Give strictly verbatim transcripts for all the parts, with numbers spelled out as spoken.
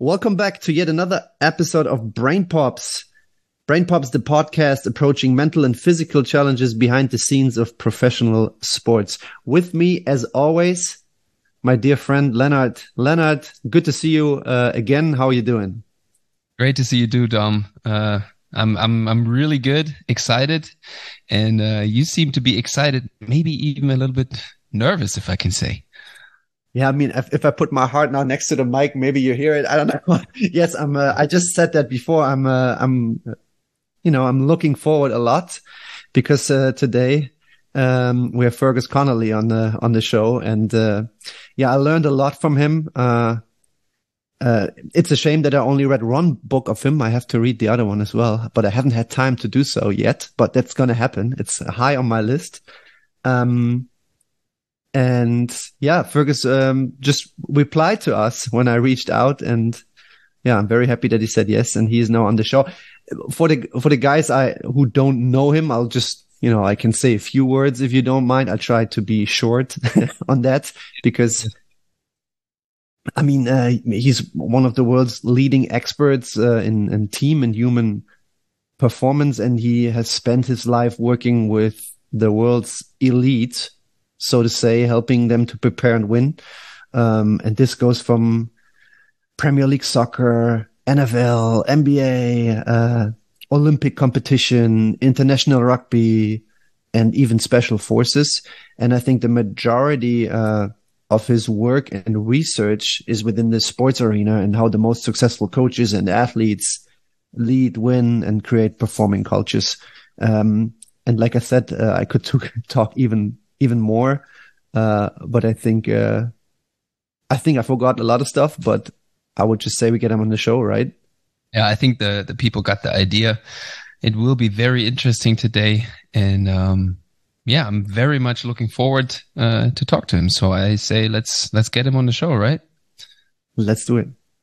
Welcome back to yet another episode of Brain Pops. Brain Pops, the podcast approaching mental and physical challenges behind the scenes of professional sports. With me, as always, my dear friend Leonard. Leonard, good to see you uh, again. How are you doing? Great to see you too, Dom. Uh, I'm I'm I'm really good, excited, and uh, you seem to be excited, maybe even a little bit nervous, if I can say. Yeah, I mean, if, if I put my heart now next to the mic, maybe you hear it. I don't know. Yes, I'm. Uh, I just said that before. I'm. Uh, I'm. You know, I'm looking forward a lot because uh, today um, we have Fergus Connolly on the on the show, and uh, yeah, I learned a lot from him. Uh, uh, it's a shame that I only read one book of him. I have to read the other one as well, but I haven't had time to do so yet. But that's going to happen. It's high on my list. Um, And yeah, Fergus um, just replied to us when I reached out, and yeah, I'm very happy that he said yes, and he is now on the show. For the for the guys I who don't know him, I'll just you know I can say a few words if you don't mind. I'll try to be short on that because I mean uh, he's one of the world's leading experts uh, in, in team and human performance, and he has spent his life working with the world's elite, so to say, helping them to prepare and win. Um, and this goes from Premier League soccer, N F L, N B A, uh, Olympic competition, international rugby, and even special forces. And I think the majority uh, of his work and research is within the sports arena and how the most successful coaches and athletes lead, win, and create performing cultures. Um, and like I said, uh, I could t- talk even even more. Uh, but I think, uh, I think I forgot a lot of stuff, but I would just say we get him on the show, right? Yeah, I think the, the people got the idea. It will be very interesting today. And, um, yeah, I'm very much looking forward, uh, to talk to him. So I say, let's, let's get him on the show, right? Let's do it.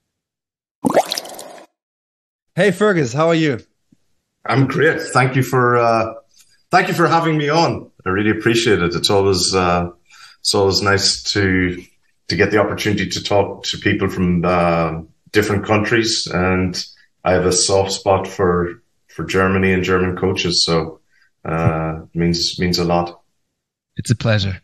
Hey, Fergus, how are you? I'm great. Thank you for, uh, thank you for having me on. I really appreciate it. It's always uh, it's always nice to to get the opportunity to talk to people from uh, different countries, and I have a soft spot for for Germany and German coaches, so uh, it means means a lot. It's a pleasure.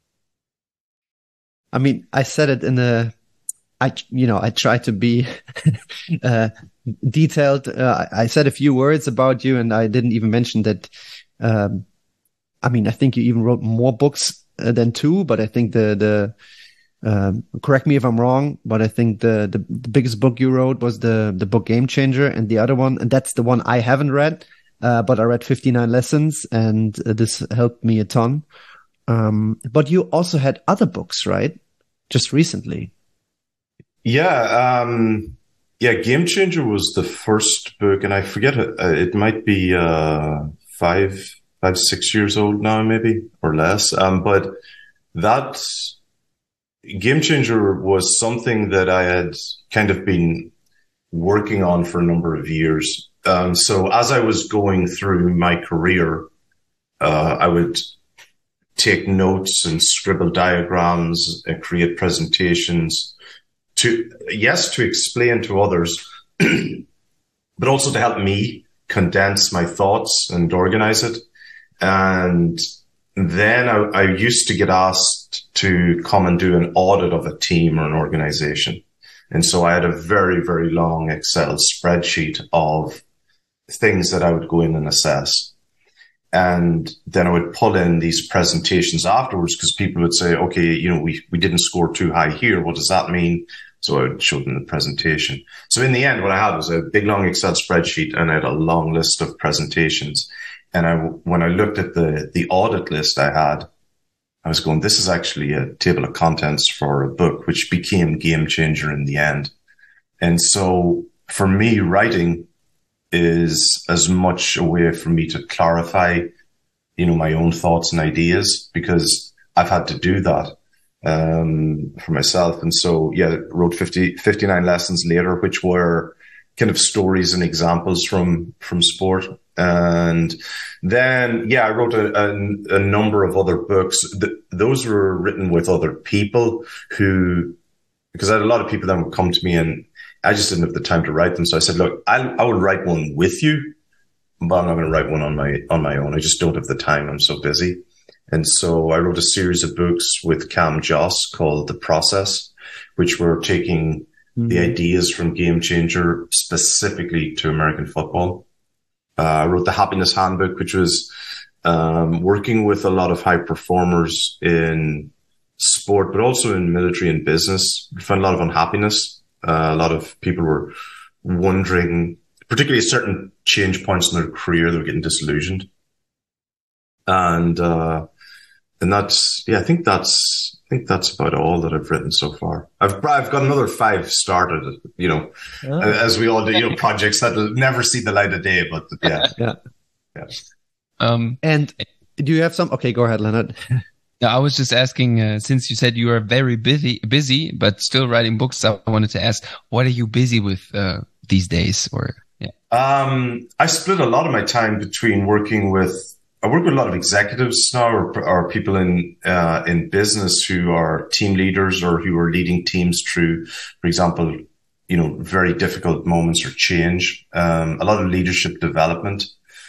I mean, I said it in a, I you know I try to be uh, detailed. Uh, I said a few words about you, and I didn't even mention that. Um, I mean, I think you even wrote more books uh, than two, but I think the, the, um, correct me if I'm wrong, but I think the, the, the biggest book you wrote was the, the book Game Changer, and the other one, and that's the one I haven't read, uh, but I read fifty-nine lessons, and uh, this helped me a ton. Um, but you also had other books, right? Just recently. Yeah. Um, yeah. Game Changer was the first book, and I forget it. Uh, it might be, uh, five, five, six years old now, maybe, or less. Um, but that Game Changer was something that I had kind of been working on for a number of years. Um, so as I was going through my career, uh, I would take notes and scribble diagrams and create presentations to, yes, to explain to others, but also to help me condense my thoughts and organize it. And then I, I used to get asked to come and do an audit of a team or an organization. And so I had a very, very long Excel spreadsheet of things that I would go in and assess. And then I would pull in these presentations afterwards because people would say, okay, you know, we, we didn't score too high here. What does that mean? So I would show them the presentation. So in the end, what I had was a big, long Excel spreadsheet, and I had a long list of presentations. And I, when I looked at the, the audit list I had, I was going, this is actually a table of contents for a book, which became Game Changer in the end. And so for me, writing is as much a way for me to clarify, you know, my own thoughts and ideas, because I've had to do that um, for myself. And so, yeah, wrote fifty, fifty-nine lessons later, which were kind of stories and examples from, from sport. And then, yeah, I wrote a, a, a number of other books. Th- those were written with other people who, because I had a lot of people that would come to me and, I just didn't have the time to write them. So I said, look, I'll, I will write one with you, but I'm not going to write one on my, on my own. I just don't have the time. I'm so busy. And so I wrote a series of books with Cam Joss called The Process, which were taking mm-hmm. the ideas from Game Changer specifically to American football. Uh, I wrote the Happiness Handbook, which was um, working with a lot of high performers in sport, but also in military and business. We found a lot of unhappiness. Uh, a lot of people were wondering, particularly at certain change points in their career, they were getting disillusioned. And, uh, and that's, yeah, I think that's, I think that's about all that I've written so far. I've, I've got another five started, you know, oh. as we all do, you know, projects that will never see the light of day, but yeah. yeah. Yeah. Um, and do you have some, okay, go ahead, Leonard. No, I was just asking, uh, since you said you are very busy, busy, but still writing books, I wanted to ask, what are you busy with, uh, these days? Or, yeah. Um, I split a lot of my time between working with, I work with a lot of executives now, or, or people in, uh, in business who are team leaders or who are leading teams through, for example, you know, very difficult moments or change, um, a lot of leadership development.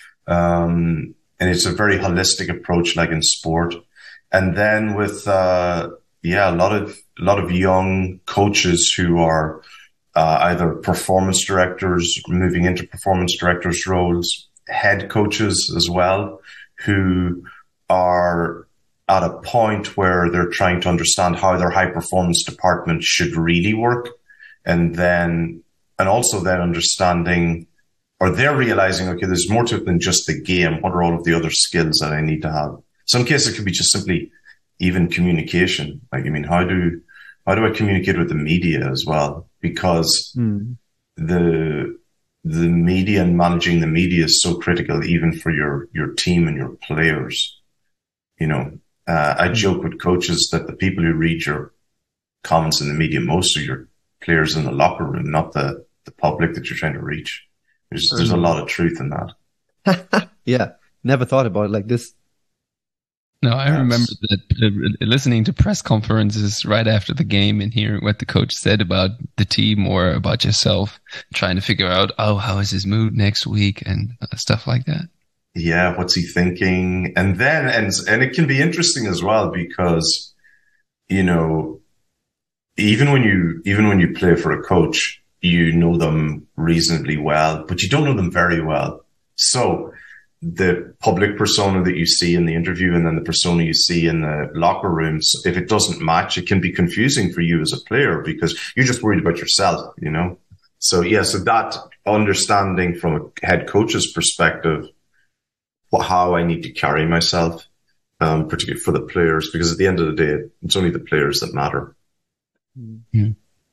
Um, and it's a very holistic approach, like in sport. And then with, uh, yeah, a lot of, a lot of young coaches who are, uh, either performance directors, moving into performance directors roles, head coaches as well, who are at a point where they're trying to understand how their high performance department should really work. And then, and also then understanding, or they're realizing, okay, there's more to it than just the game. What are all of the other skills that I need to have? Some cases it could be just simply even communication. Like, I mean, how do, how do I communicate with the media as well? Because mm. the, the media and managing the media is so critical, even for your, your team and your players. You know, uh, I mm. joke with coaches that the people who read your comments in the media, most of your players in the locker room, not the, the public that you're trying to reach. There's, mm. there's a lot of truth in that. Yeah. Never thought about it like this. No, I yes. remember that uh, listening to press conferences right after the game and hearing what the coach said about the team or about yourself, trying to figure out, oh, how is his mood next week and uh, stuff like that. Yeah, what's he thinking? And then, and and it can be interesting as well because, you know, even when you even when you play for a coach, you know them reasonably well, but you don't know them very well. So the public persona that you see in the interview and then the persona you see in the locker rooms, if it doesn't match, it can be confusing for you as a player because you're just worried about yourself, you know? So yeah, so that understanding from a head coach's perspective, how I need to carry myself, um, particularly for the players, because at the end of the day, it's only the players that matter. Mm-hmm.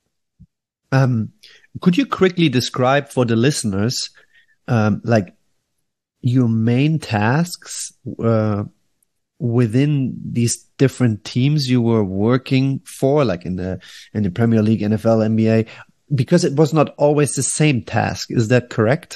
Um, could you quickly describe for the listeners, um, like, your main tasks uh, within these different teams you were working for, like in the in the Premier League, N F L, N B A, because it was not always the same task. Is that correct?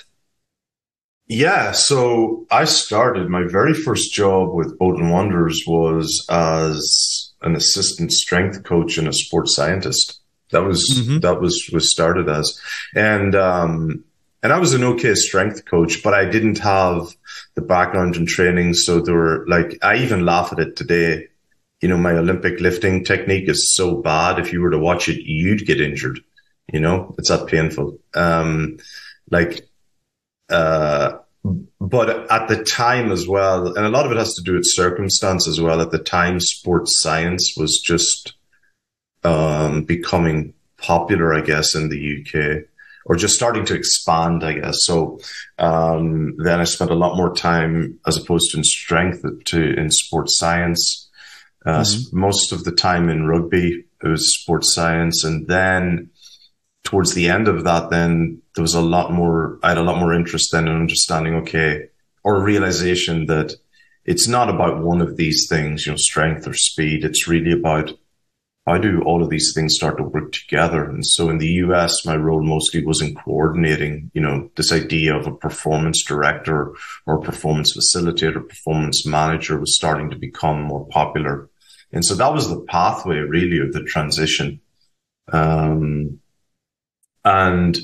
Yeah. So I started, my very first job with Bolton Wanderers was as an assistant strength coach and a sports scientist. That was mm-hmm. that was was started as, and um, And I was an okay strength coach, but I didn't have the background in training. So there were like, I even laugh at it today. You know, my Olympic lifting technique is so bad. If you were to watch it, you'd get injured. You know, it's that painful. Um, like, uh, but at the time as well, and a lot of it has to do with circumstance as well. At the time, sports science was just, um, becoming popular, I guess, in the U K. Or just starting to expand, I guess. So um, then I spent a lot more time, as opposed to in strength, to in sports science. Uh, mm-hmm. Most of the time in rugby, it was sports science. And then towards the end of that, then there was a lot more, I had a lot more interest then in understanding, okay, or realization that it's not about one of these things, you know, strength or speed. It's really about how do all of these things start to work together? And so in the U S, my role mostly was in coordinating, you know, this idea of a performance director or performance facilitator, performance manager was starting to become more popular. And so that was the pathway really of the transition. Um, And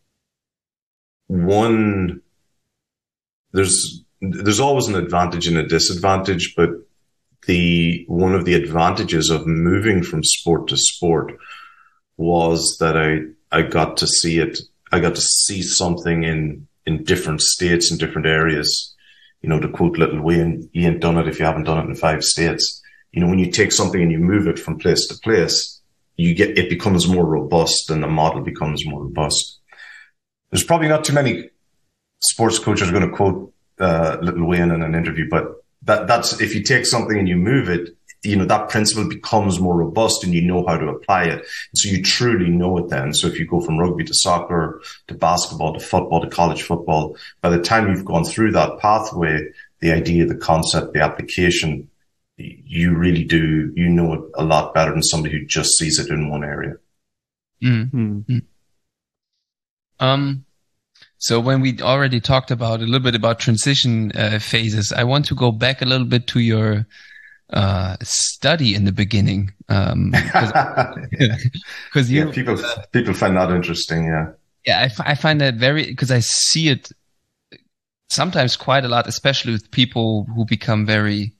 one, there's, there's always an advantage and a disadvantage, but the, one of the advantages of moving from sport to sport was that I, I got to see it. I got to see something in, in different states and different areas. You know, to quote Little Wayne, you ain't done it if you haven't done it in five states. You know, when you take something and you move it from place to place, you get, it becomes more robust and the model becomes more robust. There's probably not too many sports coaches going to quote, uh, Little Wayne in an interview, but that, that's, if you take something and you move it, you know, that principle becomes more robust and you know how to apply it. So you truly know it then. So if you go from rugby to soccer, to basketball, to football, to college football, by the time you've gone through that pathway, the idea, the concept, the application, you really do, you know it a lot better than somebody who just sees it in one area. Mm-hmm. Mm. Um, so when we already talked about a little bit about transition uh, phases, I want to go back a little bit to your uh study in the beginning, um because you yeah, people uh, people find that interesting. Yeah yeah I, f- I find that very, because I see it sometimes quite a lot, especially with people who become very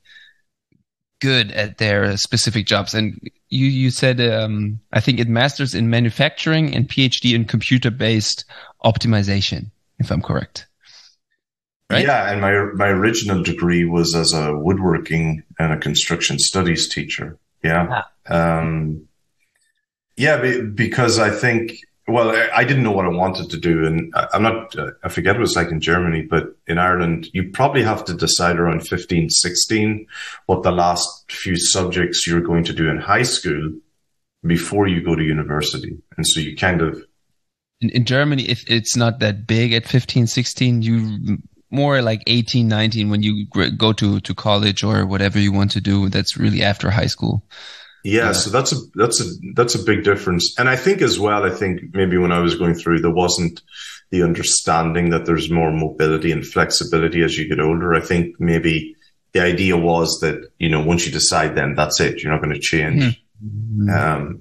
good at their specific jobs. And you you said um I think it masters in manufacturing and PhD in computer based optimization, if I'm correct. Right? Yeah, and my my original degree was as a woodworking and a construction studies teacher. Yeah, ah. um, yeah, because I think, well, I didn't know what I wanted to do, and I'm not. I forget what it was like in Germany, but in Ireland, you probably have to decide around fifteen, sixteen what the last few subjects you're going to do in high school before you go to university, and so you kind of. In, in Germany, if it's not that big at fifteen, sixteen, you. More like eighteen, nineteen when you go to, to college or whatever you want to do. That's really after high school. Yeah, yeah. So that's a, that's a, that's a big difference. And I think as well, I think maybe when I was going through, there wasn't the understanding that there's more mobility and flexibility as you get older. I think maybe the idea was that, you know, once you decide, then that's it. You're not going to change. Mm-hmm. Um,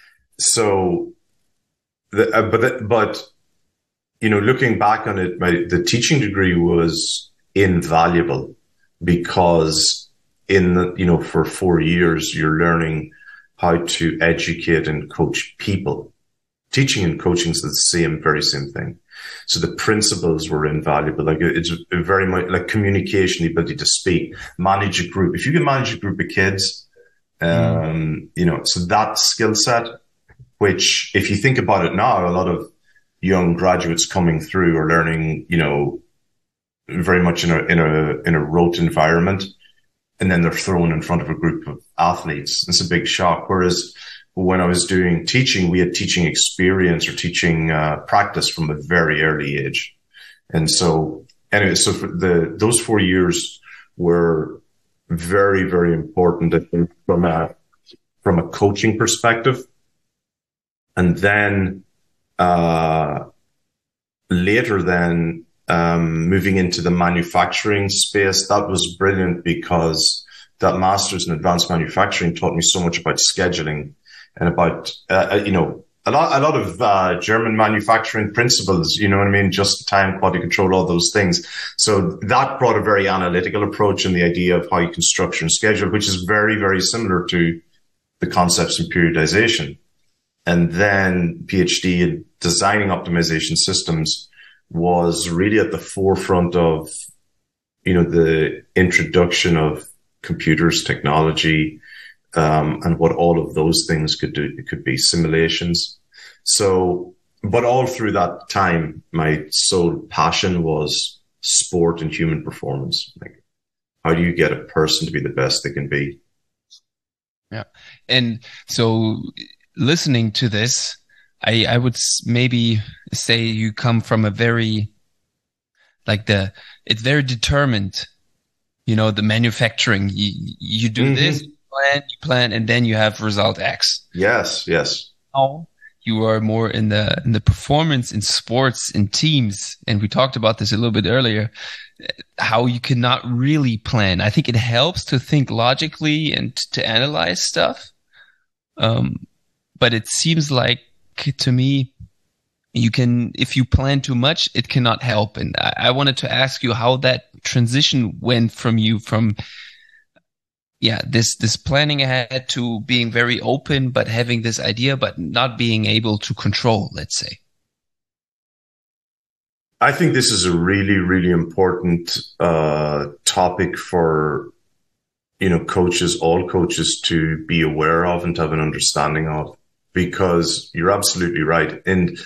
so, the, uh, but, but, you know, looking back on it, my, the teaching degree was invaluable because in the, you know, for four years, you're learning how to educate and coach people. Teaching and coaching is the same, very same thing. So the principles were invaluable. Like it's very much like communication, the ability to speak, manage a group. If you can manage a group of kids, um, mm. you know, so that skill set, which if you think about it now, a lot of young graduates coming through are learning, you know, very much in a, in a, in a rote environment. And then they're thrown in front of a group of athletes. It's a big shock. Whereas when I was doing teaching, we had teaching experience or teaching uh, practice from a very early age. And so anyway, so for the, those four years were very, very important, I think, from a, from a coaching perspective. And then, uh, later then, um, moving into the manufacturing space, that was brilliant because that master's in advanced manufacturing taught me so much about scheduling and about, uh, you know, a lot, a lot of, uh, German manufacturing principles, you know what I mean? Just time, quality control, all those things. So that brought a very analytical approach and the idea of how you can structure and schedule, which is very, very similar to the concepts in periodization. And then PhD in designing optimization systems was really at the forefront of, you know, the introduction of computers, technology, um, and what all of those things could do. It could be simulations. So, but all through that time, my sole passion was sport and human performance. Like, how do you get a person to be the best they can be? Yeah. And so, listening to this, I, I would maybe say you come from a very, like the, it's very determined, you know, the manufacturing, you, you do mm-hmm. this, you plan, you plan, and then you have result X. Yes, yes. Now you are more in the, in the performance in sports, in teams. And we talked about this a little bit earlier, how you cannot really plan. I think it helps to think logically and to analyze stuff. Um, But it seems like, to me, you can, if you plan too much, it cannot help. And I, I wanted to ask you how that transition went from you from, yeah, this, this planning ahead to being very open, but having this idea, but not being able to control, let's say. I think this is a really, really important uh, topic for, you know, coaches, all coaches to be aware of and to have an understanding of, because you're absolutely right. And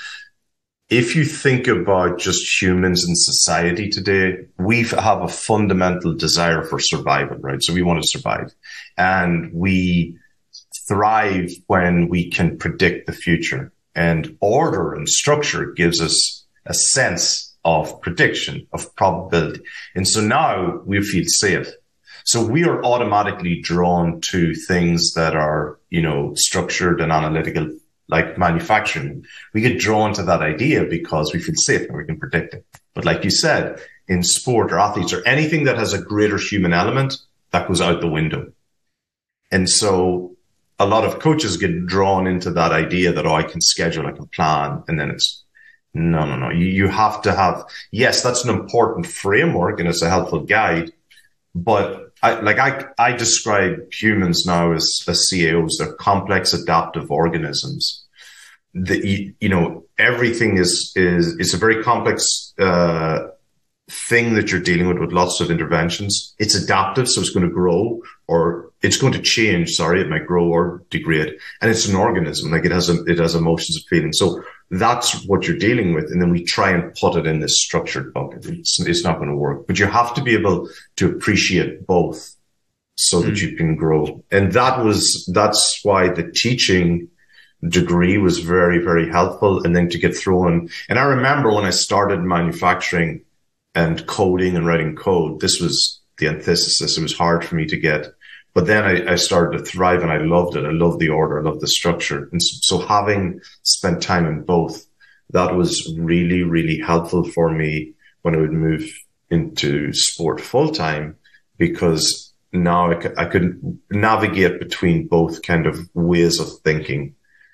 if you think about just humans in society today, we have a fundamental desire for survival, right? So we want to survive, and we thrive when we can predict the future, and order and structure gives us a sense of prediction, of probability. And so now we feel safe. So we are automatically drawn to things that are, you know, structured and analytical, like manufacturing. We get drawn to that idea because we feel safe and we can predict it. But like you said, in sport or athletes or anything that has a greater human element, that goes out the window. And so a lot of coaches get drawn into that idea that, oh, I can schedule, I can plan, and then it's, no, no, no. You, you have to have, yes, that's an important framework and it's a helpful guide, but I, like I, I describe humans now as, as C A Os. They're complex, adaptive organisms. The, you, you know, everything is, is, is a very complex, uh, thing that you're dealing with, with lots of interventions. It's adaptive, so it's going to grow, or it's going to change. Sorry, it might grow or degrade. And it's an organism, like it has a, it has emotions and feelings. So that's what you're dealing with. And then we try and put it in this structured bucket. It's, it's not going to work, but you have to be able to appreciate both so that mm. you can grow. And that was, that's why the teaching degree was very, very helpful. And then to get thrown. And I remember when I started manufacturing and coding and writing code, this was the antithesis. It was hard for me to get. But then I, I started to thrive and I loved it. I loved the order. I loved the structure. And so, so having spent time in both, that was really, really helpful for me when I would move into sport full time, because now I, c- I could navigate between both kind of ways of thinking.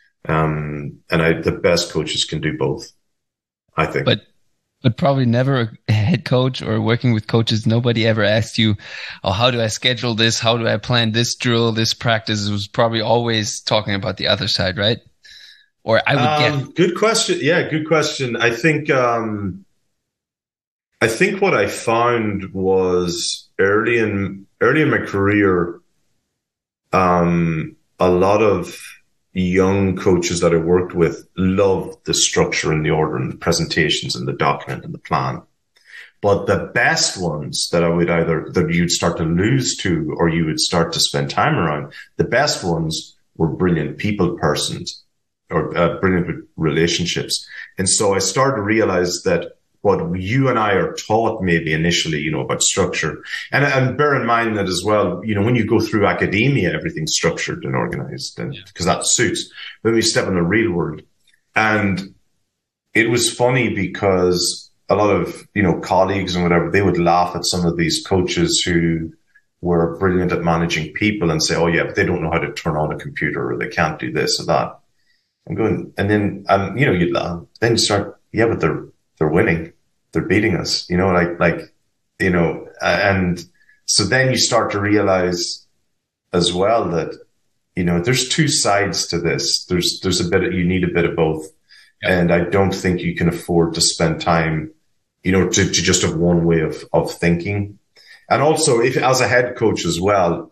Um, and I, the best coaches can do both, I think. But But probably never a head coach or working with coaches. Nobody ever asked you, oh, how do I schedule this? How do I plan this drill, this practice? It was probably always talking about the other side, right? Or I would um, get. Good question. Yeah, good question. I think, um, I think what I found was early in, early in my career, um, a lot of young coaches that I worked with loved the structure and the order and the presentations and the document and the plan. But the best ones that I would either, that you'd start to lose to, or you would start to spend time around, the best ones were brilliant people persons, or uh, brilliant relationships. And so I started to realize that what you and I are taught maybe initially, you know, about structure. And, and bear in mind that as well, you know, when you go through academia, everything's structured and organized, and because yeah. that suits. Then we step in the real world. And it was funny because a lot of, you know, colleagues and whatever, they would laugh at some of these coaches who were brilliant at managing people and say, oh yeah, but they don't know how to turn on a computer, or they can't do this or that. I'm going, and then, um, you know, you laugh, then you start, yeah, but they're, they're winning. They're beating us, you know, like, like, you know, and so then you start to realize as well that, you know, there's two sides to this. There's, there's a bit of, you need a bit of both. Yep. And I don't think you can afford to spend time, you know, to, to just have one way of, of thinking. And also, if as a head coach as well,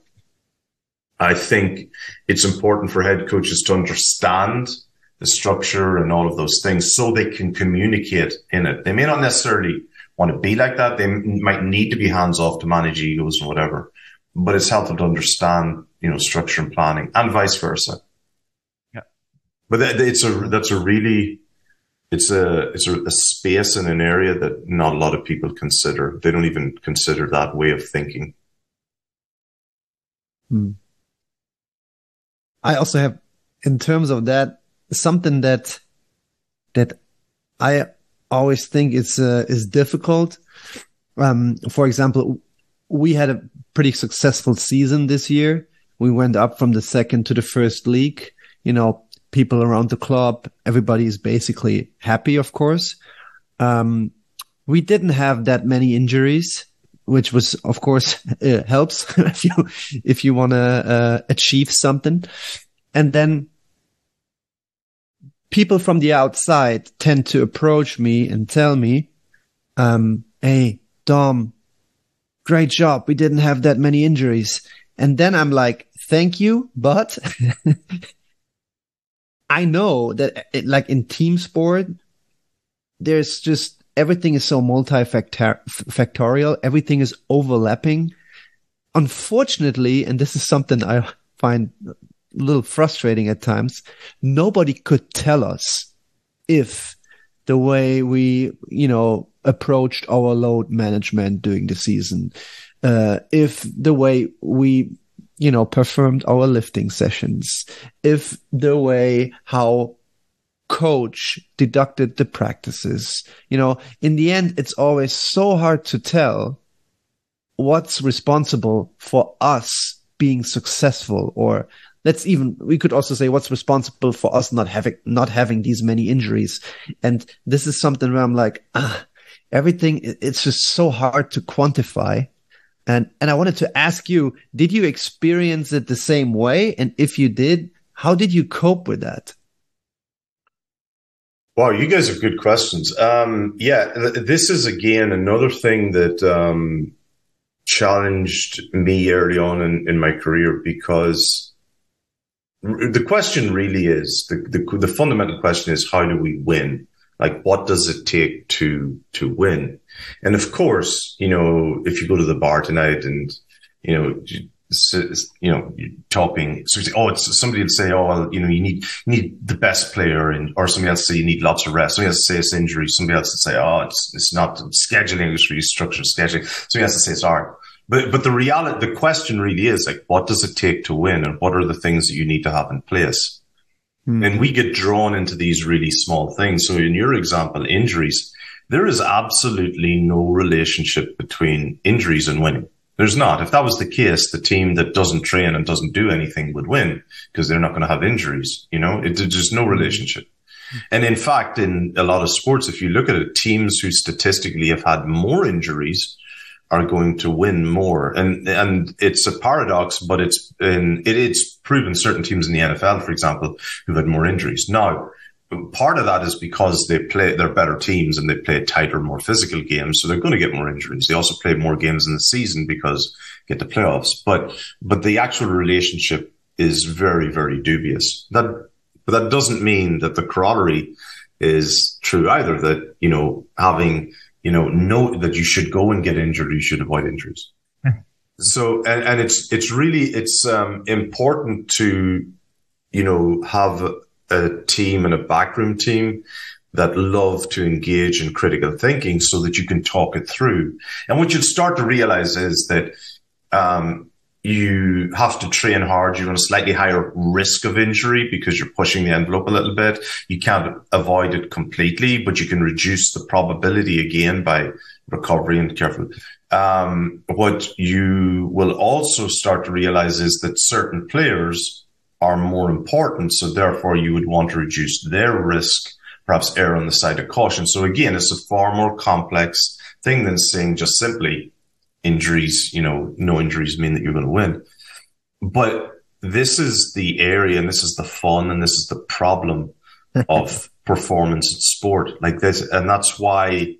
I think it's important for head coaches to understand the structure and all of those things so they can communicate in it. They may not necessarily want to be like that. They might need to be hands off to manage egos and whatever, but it's helpful to understand, you know, structure and planning, and vice versa. Yeah. But it's a, that's a really, it's a, it's a, a space in an area that not a lot of people consider. They don't even consider that way of thinking. Hmm. I also have, in terms of that, something that that I always think is uh, is difficult. Um, for example, we had a pretty successful season this year. We went up from the second to the first league. You know, people around the club, everybody is basically happy, of course. Um, we didn't have that many injuries, which was, of course, uh, helps if you, if you want to uh, achieve something. And then people from the outside tend to approach me and tell me, um, hey, Dom, great job. We didn't have that many injuries. And then I'm like, thank you, but I know that it, like in team sport, there's just everything is so multifactorial. Everything is overlapping. Unfortunately, and this is something I find a little frustrating at times, nobody could tell us if the way we, you know, approached our load management during the season, uh, if the way we, you know, performed our lifting sessions, if the way how coach deducted the practices, you know, in the end, it's always so hard to tell what's responsible for us being successful, or let's even, we could also say what's responsible for us not having, not having these many injuries. And this is something where I'm like, ah, everything, it's just so hard to quantify. And, and I wanted to ask you, did you experience it the same way? And if you did, how did you cope with that? Wow, you guys have good questions. Um, yeah, th- this is again another thing that um, challenged me early on in, in my career, because r- the question really is, the, the the fundamental question is, how do we win? Like, what does it take to to win? And of course, you know, if you go to the bar tonight and, you know, you know, talking, so oh, it's somebody will say, oh, well, you know, you need you need the best player, and or somebody else say you need lots of rest. Somebody else say it's injury. Somebody else will say, oh, it's it's not scheduling, it's really structured scheduling. Somebody else will say it's art. But but the reality, the question really is like, what does it take to win, and what are the things that you need to have in place? Hmm. And we get drawn into these really small things. So in your example, injuries, there is absolutely no relationship between injuries and winning. There's not. If that was the case, the team that doesn't train and doesn't do anything would win, because they're not going to have injuries. You know, it, there's no relationship. And in fact, in a lot of sports, if you look at it, teams who statistically have had more injuries are going to win more. And and it's a paradox, but it's in, it is proven certain teams in the N F L, for example, who've had more injuries. Now, part of that is because they play, they're better teams and they play tighter, more physical games. So they're going to get more injuries. They also play more games in the season because get the playoffs. But, but the actual relationship is very, very dubious. That, but that doesn't mean that the corollary is true either, that, you know, having, you know, know that you should go and get injured, you should avoid injuries. So, and, and it's, it's really, it's, um, important to, you know, have a team and a backroom team that love to engage in critical thinking so that you can talk it through. And what you'll start to realize is that um, you have to train hard. You're on a slightly higher risk of injury because you're pushing the envelope a little bit. You can't avoid it completely, but you can reduce the probability again by recovery and careful. Um, what you will also start to realize is that certain players are more important. So therefore you would want to reduce their risk, perhaps err on the side of caution. So again, it's a far more complex thing than saying just simply injuries, you know, no injuries mean that you're going to win. But this is the area, and this is the fun, and this is the problem of performance in sport like this. And that's why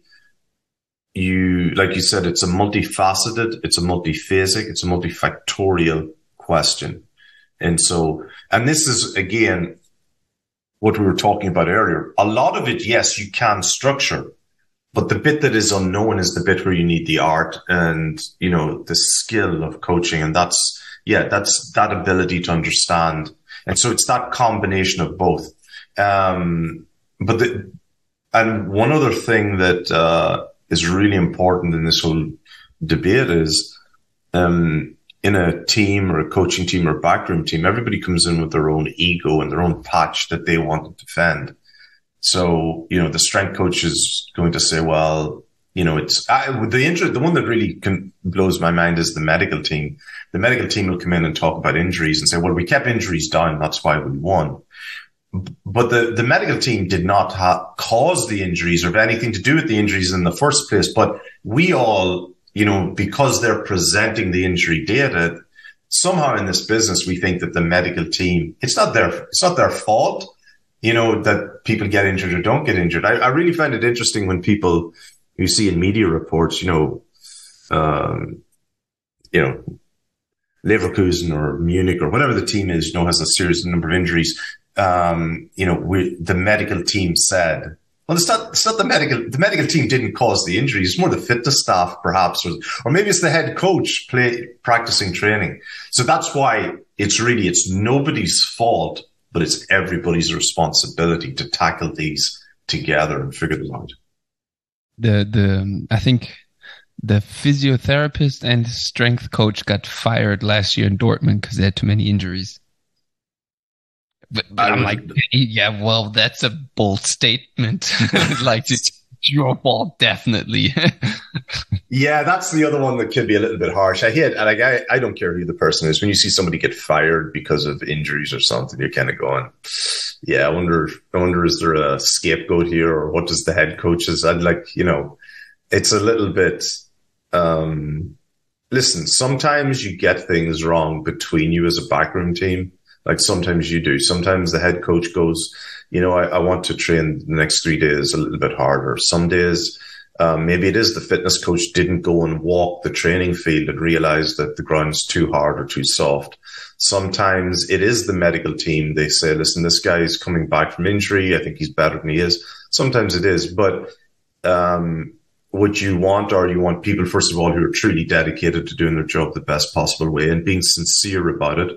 you, like you said, it's a multifaceted, it's a multiphasic, it's a multifactorial question. And so, and this is, again, what we were talking about earlier. A lot of it, yes, you can structure, but the bit that is unknown is the bit where you need the art and, you know, the skill of coaching. And that's, yeah, that's that ability to understand. And so it's that combination of both. Um, but the, and one other thing that, uh, is really important in this whole debate is, um, in a team or a coaching team or a backroom team, everybody comes in with their own ego and their own patch that they want to defend. So, you know, the strength coach is going to say, well, you know, it's I, the interest, the one that really can, blows my mind is the medical team. The medical team will come in and talk about injuries and say, well, we kept injuries down. That's why we won. but the, the medical team did not ha- cause the injuries or have anything to do with the injuries in the first place. But we all, you know, because they're presenting the injury data, somehow in this business, we think that the medical team, it's not their, it's not their fault, you know, that people get injured or don't get injured. I, I really find it interesting when people, you see in media reports, you know, um, you know, Leverkusen or Munich or whatever the team is, you know, has a serious number of injuries. Um, you know, we, the medical team said, well, it's not, it's not the medical, the medical team didn't cause the injuries. It's more the fitness staff, perhaps, or, or maybe it's the head coach play, practicing training. So that's why it's really, it's nobody's fault, but it's everybody's responsibility to tackle these together and figure them out. The, the, I think the physiotherapist and strength coach got fired last year in Dortmund because they had too many injuries. But, but I'm like, yeah, well, that's a bold statement. Like, it's your fault, definitely. Yeah, that's the other one that could be a little bit harsh. I hate, and like, I, I don't care who the person is. When you see somebody get fired because of injuries or something, you're kind of going, yeah, I wonder, I wonder, is there a scapegoat here, or what does the head coach is? I'd like, you know, it's a little bit, um, listen, sometimes you get things wrong between you as a backroom team. Like sometimes you do. Sometimes the head coach goes, you know, I, I want to train the next three days a little bit harder. Some days, um, maybe it is the fitness coach didn't go and walk the training field and realize that the ground's too hard or too soft. Sometimes it is the medical team. They say, listen, this guy is coming back from injury. I think he's better than he is. Sometimes it is. But um, what you want are you want people, first of all, who are truly dedicated to doing their job the best possible way and being sincere about it.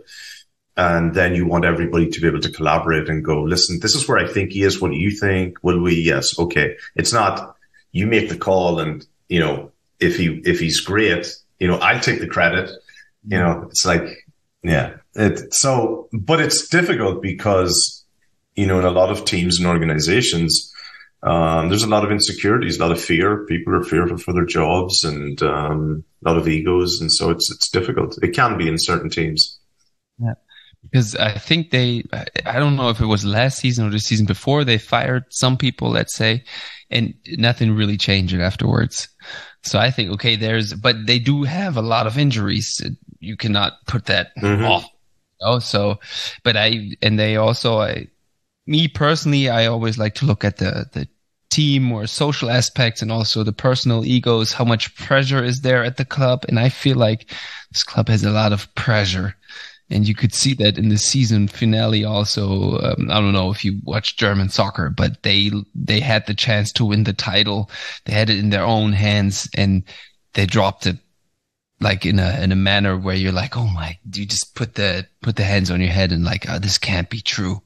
And then you want everybody to be able to collaborate and go, listen, this is where I think he is. What do you think? Will we? Yes. Okay. It's not you make the call and, you know, if he, if he's great, you know, I'll take the credit. You know, it's like, yeah. It, so, but it's difficult because, you know, in a lot of teams and organizations, um, there's a lot of insecurities, a lot of fear. People are fearful for their jobs and, um, a lot of egos. And so it's, it's difficult. It can be in certain teams. Yeah. Because I think they, I don't know if it was last season or the season before, they fired some people, let's say, and nothing really changed afterwards. So I think, okay, there's, but they do have a lot of injuries. You cannot put that mm-hmm. off. Oh, so, but I, and they also, I, me personally, I always like to look at the, the team or social aspects and also the personal egos, how much pressure is there at the club. And I feel like this club has a lot of pressure. And you could see that in the season finale also. Um, I don't know if you watch German soccer, but they they had the chance to win the title. They had it in their own hands, and they dropped it like in a in a manner where you're like, oh my! You just put the put the hands on your head and like, oh, this can't be true.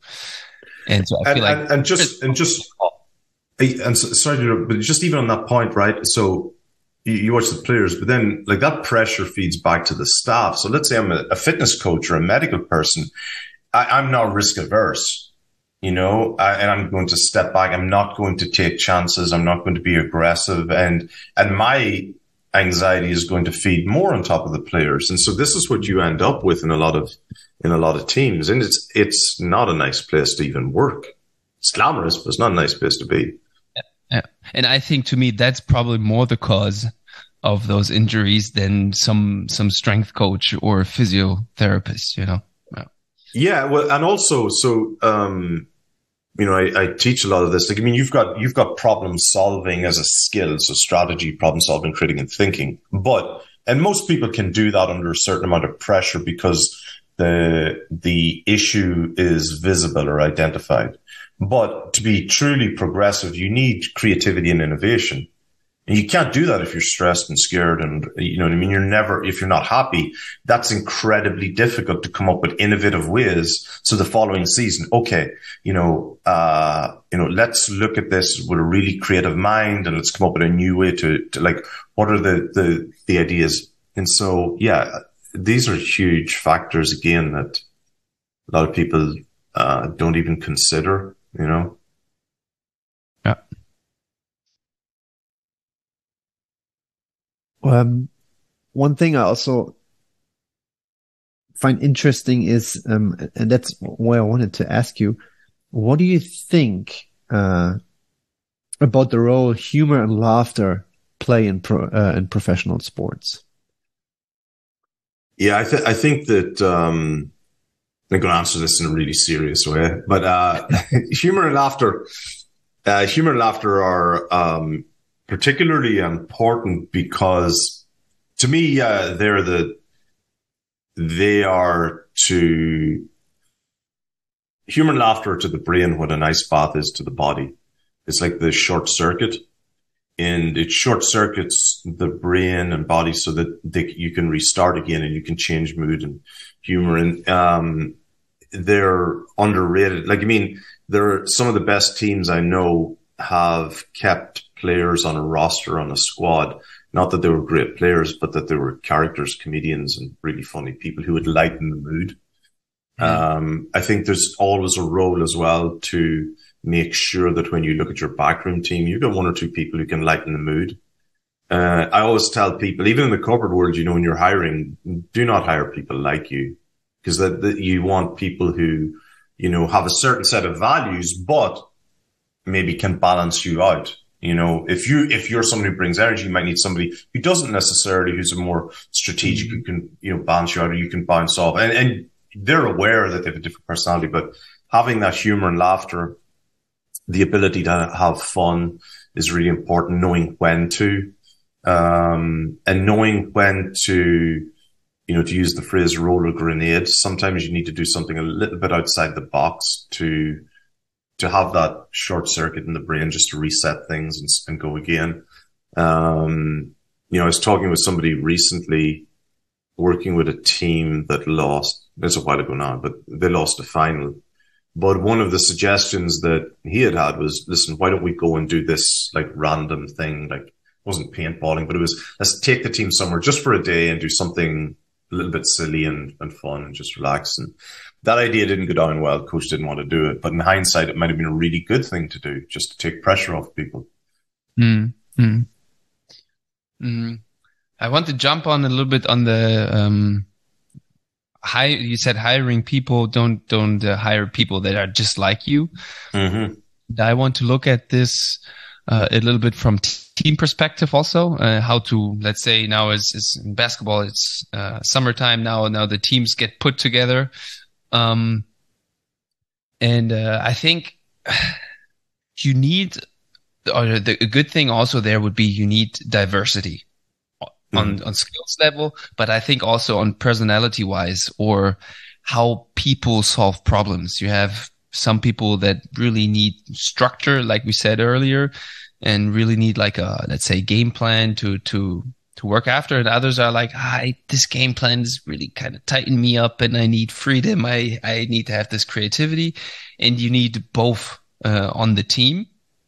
And so I feel and, like and, and just and just and so, sorry, but just even on that point, right? So. You watch the players, but then like that pressure feeds back to the staff. So let's say I'm a, a fitness coach or a medical person. I, I'm not risk averse, you know, I, and I'm going to step back. I'm not going to take chances. I'm not going to be aggressive. And, and my anxiety is going to feed more on top of the players. And so this is what you end up with in a lot of, in a lot of teams. And it's, it's not a nice place to even work. It's glamorous, but it's not a nice place to be. Yeah. And I think to me, that's probably more the cause of those injuries than some, some strength coach or physiotherapist, you know? Yeah. Yeah. Well, and also, so, um, you know, I, I teach a lot of this. Like, I mean, you've got, you've got problem solving as a skill. So strategy, problem solving, critical and thinking, but, and most people can do that under a certain amount of pressure because the, the issue is visible or identified. But to be truly progressive, you need creativity and innovation. And you can't do that if you're stressed and scared. And, you know what I mean? You're never, if you're not happy, that's incredibly difficult to come up with innovative ways. So the following season, okay, you know, uh, you know, let's look at this with a really creative mind and let's come up with a new way to, to like, what are the, the, the ideas? And so, yeah, these are huge factors again that a lot of people, uh, don't even consider. You know? Yeah. Um, one thing I also find interesting is, um, and that's why I wanted to ask you, what do you think uh, about the role humor and laughter play in pro, uh, in professional sports? Yeah, I, th- I think that um, I'm going to answer this in a really serious way, but uh, humor and laughter, uh, humor and laughter are um, particularly important because, to me, uh, they're the they are to humor and laughter to the brain what an ice bath is to the body. It's like the short circuit, and it short circuits the brain and body so that they, you can restart again and you can change mood and humor. And um, they're underrated. Like, I mean, they're some of the best teams I know have kept players on a roster, on a squad. Not that they were great players, but that they were characters, comedians, and really funny people who would lighten the mood. Mm. Um, I think there's always a role as well to make sure that when you look at your backroom team, you've got one or two people who can lighten the mood. Uh, I always tell people, even in the corporate world, you know, when you're hiring, do not hire people like you, because that, that you want people who, you know, have a certain set of values, but maybe can balance you out. You know, if you, if you're somebody who brings energy, you might need somebody who doesn't necessarily, who's a more strategic, who can, you know, balance you out, or you can bounce off. And, and they're aware that they have a different personality, but having that humor and laughter, the ability to have fun is really important, knowing when to, um, and knowing when to, you know, to use the phrase roll a grenade. Sometimes you need to do something a little bit outside the box to, to have that short circuit in the brain, just to reset things and, and go again. Um, you know, I was talking with somebody recently, working with a team that lost, it's a while ago now, but they lost a final. But one of the suggestions that he had had was, listen, why don't we go and do this like random thing? Like, it wasn't paintballing, but it was, let's take the team somewhere just for a day and do something a little bit silly and, and fun and just relax. And that idea didn't go down well. Coach didn't want to do it. But in hindsight, it might have been a really good thing to do, just to take pressure off people. Mm, mm. Mm. I want to jump on a little bit on the, um, high, you said hiring people, don't, don't uh, hire people that are just like you. Mm-hmm. I want to look at this uh, a little bit from t- team perspective also, uh, how to, let's say now is, is in basketball, it's uh, summertime now, now the teams get put together. Um, and uh, I think you need, or the a good thing also there would be you need diversity on, mm-hmm. on skills level, but I think also on personality wise, or how people solve problems. You have some people that really need structure, like we said earlier, and really need like a, let's say, game plan to, to, to work after. And others are like, ah, this game plan is really kind of tighten me up and I need freedom. I, I need to have this creativity, and you need both, uh, on the team.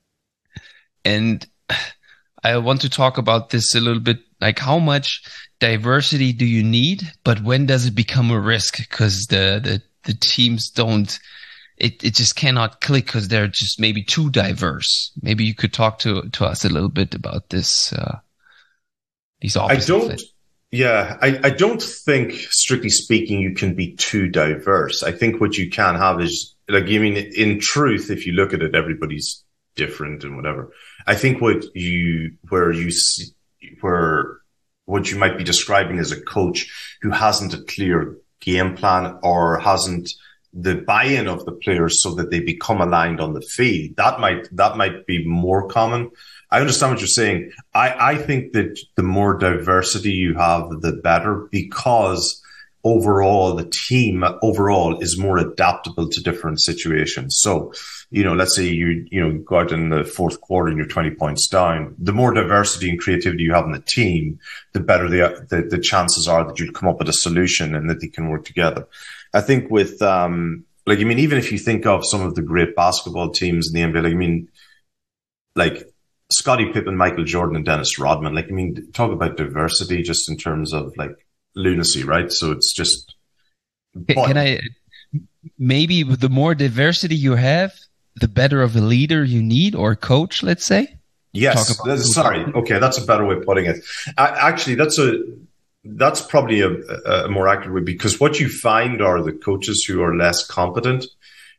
And I want to talk about this a little bit, like how much diversity do you need, but when does it become a risk? Because the, the, the teams don't, it, it just cannot click because they're just maybe too diverse. Maybe you could talk to, to us a little bit about this, uh, these opposites. I don't, yeah, I, I don't think, strictly speaking, you can be too diverse. I think what you can have is, like, I mean, in truth, if you look at it, everybody's different and whatever. I think what you, where you see, where what you might be describing as a coach who hasn't a clear game plan or hasn't the buy-in of the players so that they become aligned on the field, that might, that might be more common. I understand what you're saying. I, I think that the more diversity you have, the better, because overall the team overall is more adaptable to different situations. So, you know, let's say you, you know, go out in the fourth quarter and you're twenty points down. The more diversity and creativity you have in the team, the better the, the, the chances are that you'll come up with a solution and that they can work together. I think with, um, like, I mean, even if you think of some of the great basketball teams in the N B A, like, I mean, like Scottie Pippen, Michael Jordan, and Dennis Rodman, like, I mean, talk about diversity just in terms of like lunacy, right? So it's just. Can, can I, maybe the more diversity you have, the better of a leader you need, or coach, let's say? Yes. That's, sorry. Okay. That's a better way of putting it. I, actually, that's a, that's probably a, a more accurate way, because what you find are the coaches who are less competent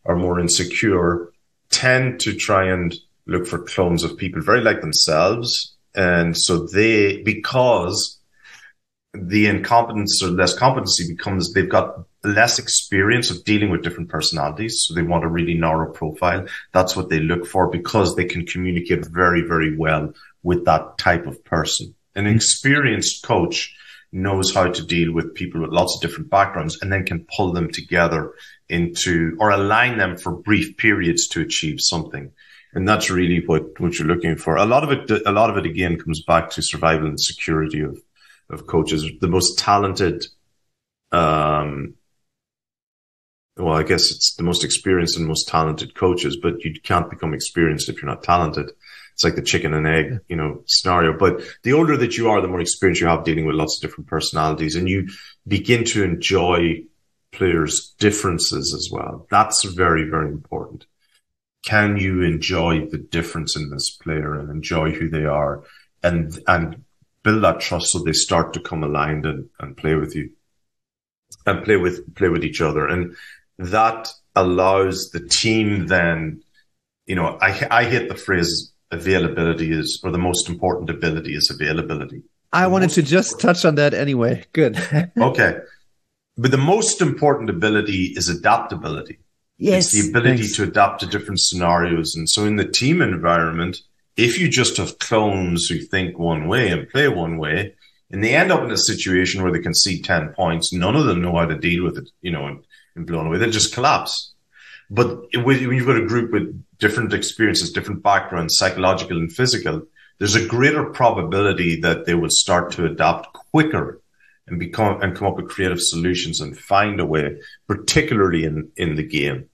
are more insecure tend to try and look for clones of people very like themselves. And so they, because the incompetence or less competency becomes, they've got less experience of dealing with different personalities. So they want a really narrow profile. That's what they look for because they can communicate very, very well with that type of person. An experienced coach knows how to deal with people with lots of different backgrounds and then can pull them together into or align them for brief periods to achieve something. And that's really what, what you're looking for. A lot of it, a lot of it again comes back to survival and security of, of coaches. The most talented, um, well, I guess it's the most experienced and most talented coaches, but you can't become experienced if you're not talented. It's like the chicken and egg, you know, scenario. But the older that you are, the more experience you have dealing with lots of different personalities, and you begin to enjoy players' differences as well. That's very, very important. Can you enjoy the difference in this player and enjoy who they are and, and build that trust so they start to come aligned and, and play with you and play with, play with each other. And that allows the team then, you know, I, I hate the phrase availability is, or the most important ability is availability. I wanted to just touch on that anyway. Good. Okay. But the most important ability is adaptability. Yes. It's the ability Thanks. to adapt to different scenarios. And so in the team environment, if you just have clones who think one way and play one way, and they end up in a situation where they can see ten points, none of them know how to deal with it, you know, and, and blown away. They'll just collapse. But when you've got a group with different experiences, different backgrounds, psychological and physical, there's a greater probability that they will start to adapt quicker and become and come up with creative solutions and find a way, particularly in, in the game.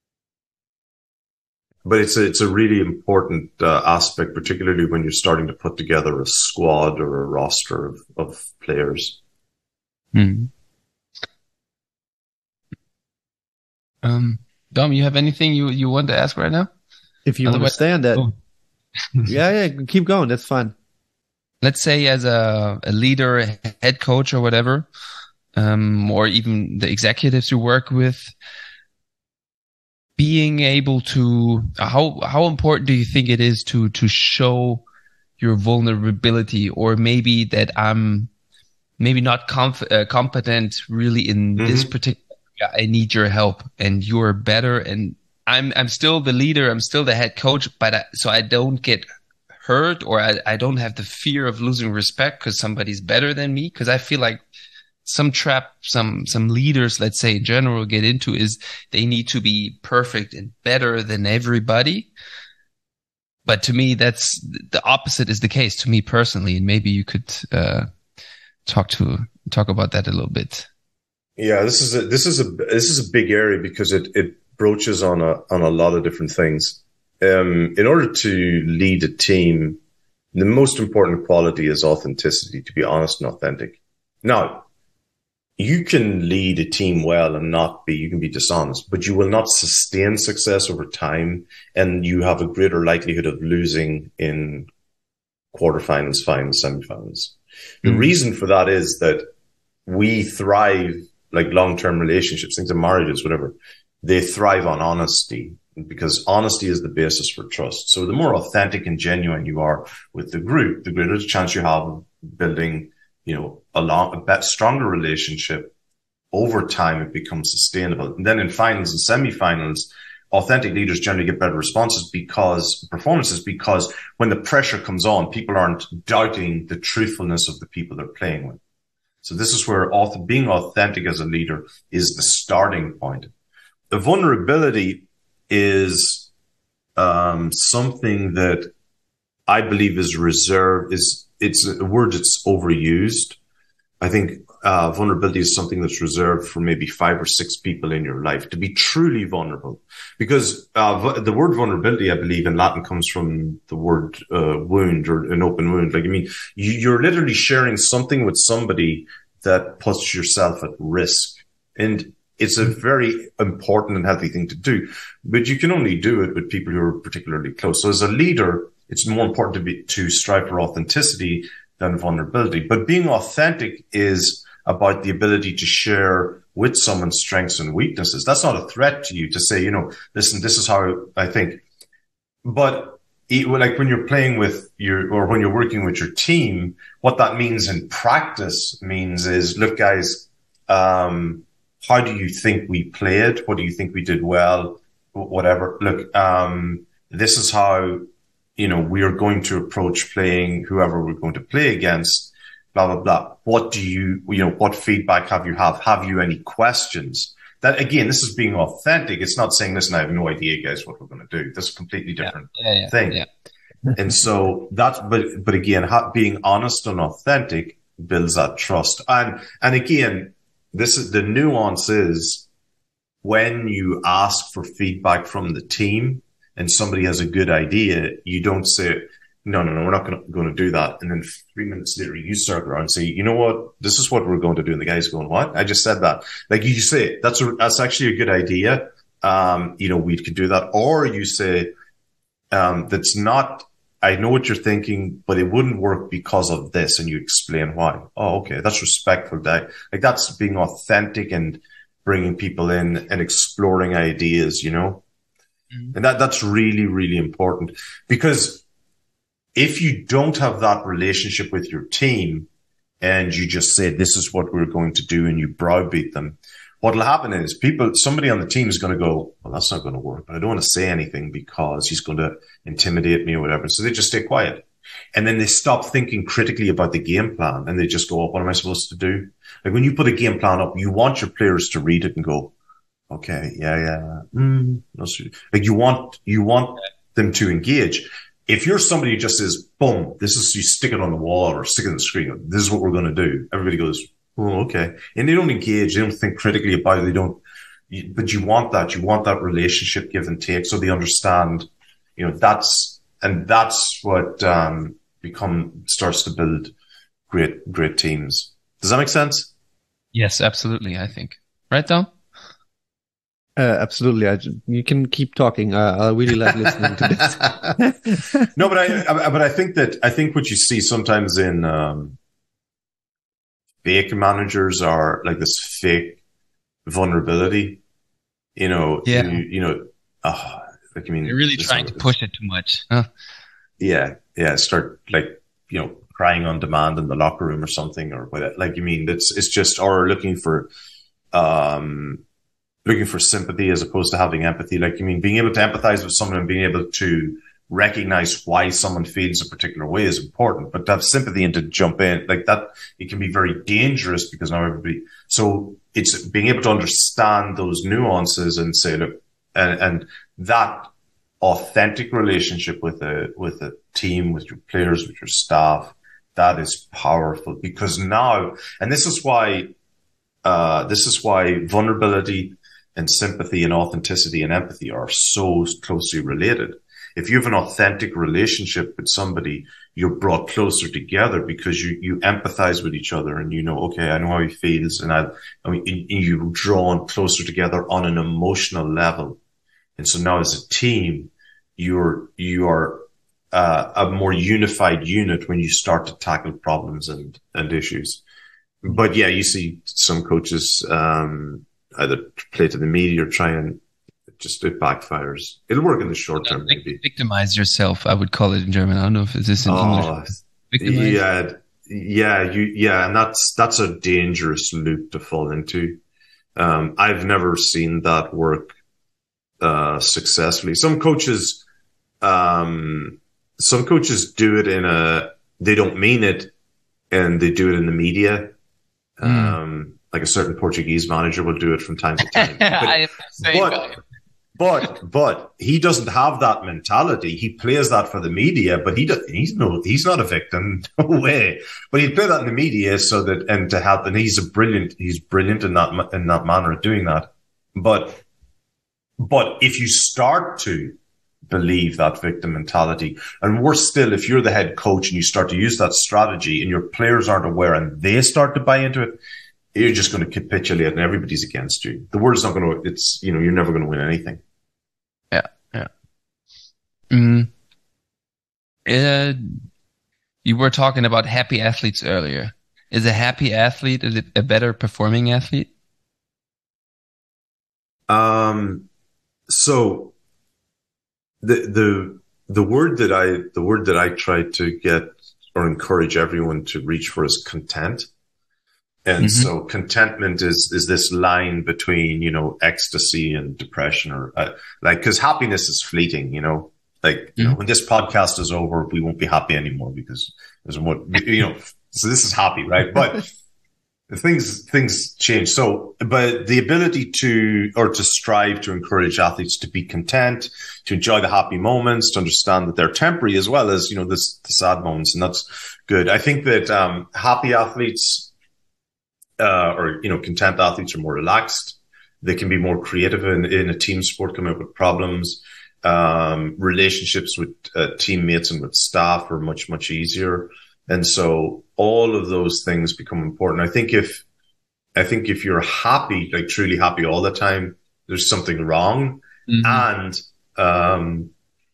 But it's a, it's a really important uh, aspect, particularly when you're starting to put together a squad or a roster of, of players. Hmm. Um, Dom, you have anything you, you want to ask right now? If you want to stay on that. Oh. yeah, yeah, keep going. That's fine. Let's say as a, a leader, a head coach or whatever, um, or even the executives you work with, being able to, how, how important do you think it is to, to show your vulnerability, or maybe that I'm maybe not conf- uh, competent really in mm-hmm. this particular area. I need your help and you're better. And I'm, I'm still the leader. I'm still the head coach, but I, so I don't get hurt, or I, I don't have the fear of losing respect because somebody's better than me. Cause I feel like some trap, some, some leaders, let's say in general, get into is they need to be perfect and better than everybody. But to me, that's the opposite is the case to me personally. And maybe you could, uh, talk to, talk about that a little bit. Yeah, this is a, this is a, this is a big area because it, it broaches on a, on a lot of different things. Um, in order to lead a team, the most important quality is authenticity, to be honest and authentic. Now, you can lead a team well and not be, you can be dishonest, but you will not sustain success over time. And you have a greater likelihood of losing in quarterfinals, finals, semifinals. The mm-hmm. reason for that is that we thrive, like long-term relationships, things like marriages, whatever, they thrive on honesty because honesty is the basis for trust. So the more authentic and genuine you are with the group, the greater the chance you have of building, you know, a long, a better, stronger relationship. Over time, it becomes sustainable. And then in finals and semifinals, authentic leaders generally get better responses because performances, because when the pressure comes on, people aren't doubting the truthfulness of the people they're playing with. So this is where author, being authentic as a leader is the starting point. The vulnerability is um, something that I believe is reserved, is it's a word that's overused. I think uh, vulnerability is something that's reserved for maybe five or six people in your life to be truly vulnerable. Because uh, the word vulnerability, I believe, in Latin comes from the word uh, wound or an open wound. Like, I mean, you, you're literally sharing something with somebody that puts yourself at risk. And it's a very important and healthy thing to do. But you can only do it with people who are particularly close. So as a leader, it's more important to be, to strive for authenticity than vulnerability. But being authentic is about the ability to share with someone's strengths and weaknesses. That's not a threat to you to say, you know, listen, this is how I think. But it, like when you're playing with your, or when you're working with your team, what that means in practice means is, look, guys, um, how do you think we played? What do you think we did well? Whatever. Look, um, this is how, you know, we are going to approach playing whoever we're going to play against, blah, blah, blah. What do you, you know, what feedback have you have? Have you any questions? That, again, this is being authentic. It's not saying, listen, I have no idea, guys, what we're going to do. That's a completely different yeah, yeah, yeah, thing. Yeah. And so that's, but, but again, ha- being honest and authentic builds that trust. And, and again, this is the nuance is when you ask for feedback from the team and somebody has a good idea, you don't say, no, no, no, we're not going to, going to do that. And then three minutes later, you start around and say, you know what? This is what we're going to do. And the guy's going, what? I just said that. Like you say, that's a, that's actually a good idea. Um, you know, we could do that. Or you say, um, that's not, I know what you're thinking, but it wouldn't work because of this. And you explain why. Oh, okay. That's respectful. That, like that's being authentic and bringing people in and exploring ideas, you know, mm-hmm. and that, that's really, really important because if you don't have that relationship with your team and you just say, this is what we're going to do and you browbeat them, what'll happen is people, somebody on the team is going to go, well, that's not going to work, but I don't want to say anything because he's going to intimidate me or whatever. So they just stay quiet. And then they stop thinking critically about the game plan and they just go, oh, what am I supposed to do? Like when you put a game plan up, you want your players to read it and go, okay, yeah, yeah. Mm, no, like you want, you want them to engage. If you're somebody who just says, boom, this is, you stick it on the wall or stick it on the screen, this is what we're going to do. Everybody goes, oh, okay. And they don't engage. They don't think critically about it. They don't, but you want that. You want that relationship give and take so they understand, you know, that's, and that's what, um, become, starts to build great, great teams. Does that make sense? Yes, absolutely. I think. Right, Dom? Uh, absolutely. I, you can keep talking. Uh, I really like listening to this. No, but I, I, but I think that, I think what you see sometimes in, um, fake managers are like this fake vulnerability, you know, yeah. you, you know, oh, like, I mean, you're really trying to push it too much. Huh? Yeah. Yeah. Start like, you know, crying on demand in the locker room or something or whatever. Like, I mean, it's, it's just, or looking for, um, looking for sympathy as opposed to having empathy. Like, I mean, being able to empathize with someone and being able to recognize why someone feels a particular way is important, but to have sympathy and to jump in like that, it can be very dangerous because now everybody, so it's being able to understand those nuances and say, look, and, and that authentic relationship with a, with a team, with your players, with your staff, that is powerful because now, and this is why, uh, this is why vulnerability and sympathy and authenticity and empathy are so closely related. If you have an authentic relationship with somebody, you're brought closer together because you, you empathize with each other and you know, okay, I know how he feels. And I, I mean, you're drawn closer together on an emotional level. And so now as a team, you're, you are uh, a more unified unit when you start to tackle problems and, and issues. But yeah, you see some coaches, um, either play to the media or try and just it backfires. It'll work in the short term, maybe. Victimize yourself, I would call it in German. I don't know if this is in oh, English. Victimize. Yeah, yeah, you, yeah, and that's that's a dangerous loop to fall into. Um, I've never seen that work uh, successfully. Some coaches, um, some coaches do it in a. They don't mean it, and they do it in the media. Mm. Um, like a certain Portuguese manager will do it from time to time. But, but, but, but he doesn't have that mentality. He plays that for the media, but he does, he's no, he's not a victim. No way. But he'd play that in the media so that, and to help, and he's a brilliant, he's brilliant in that, in that manner of doing that. But, but if you start to believe that victim mentality, and worse still, if you're the head coach and you start to use that strategy and your players aren't aware and they start to buy into it, you're just going to capitulate and everybody's against you. The world's not going to, it's, you know, you're never going to win anything. Yeah. Yeah. Mm. Uh, you were talking about happy athletes earlier. Is a happy athlete a, a better performing athlete? Um, so the, the, the word that I, the word that I try to get or encourage everyone to reach for is content. And mm-hmm. so contentment is, is this line between, you know, ecstasy and depression, or uh, like, cause happiness is fleeting, you know, like, mm-hmm. you know, when this podcast is over, we won't be happy anymore because there's what, you know, so this is happy, right? But things, things change. So, but the ability to, or to strive to encourage athletes to be content, to enjoy the happy moments, to understand that they're temporary as well as, you know, this, the sad moments. And that's good. I think that, um, happy athletes, Uh, or, you know, content athletes are more relaxed. They can be more creative in, in a team sport, coming up with problems. Um, relationships with uh, teammates and with staff are much, much easier. And so all of those things become important. I think if, I think if you're happy, like truly happy all the time, there's something wrong. Mm-hmm. And, um,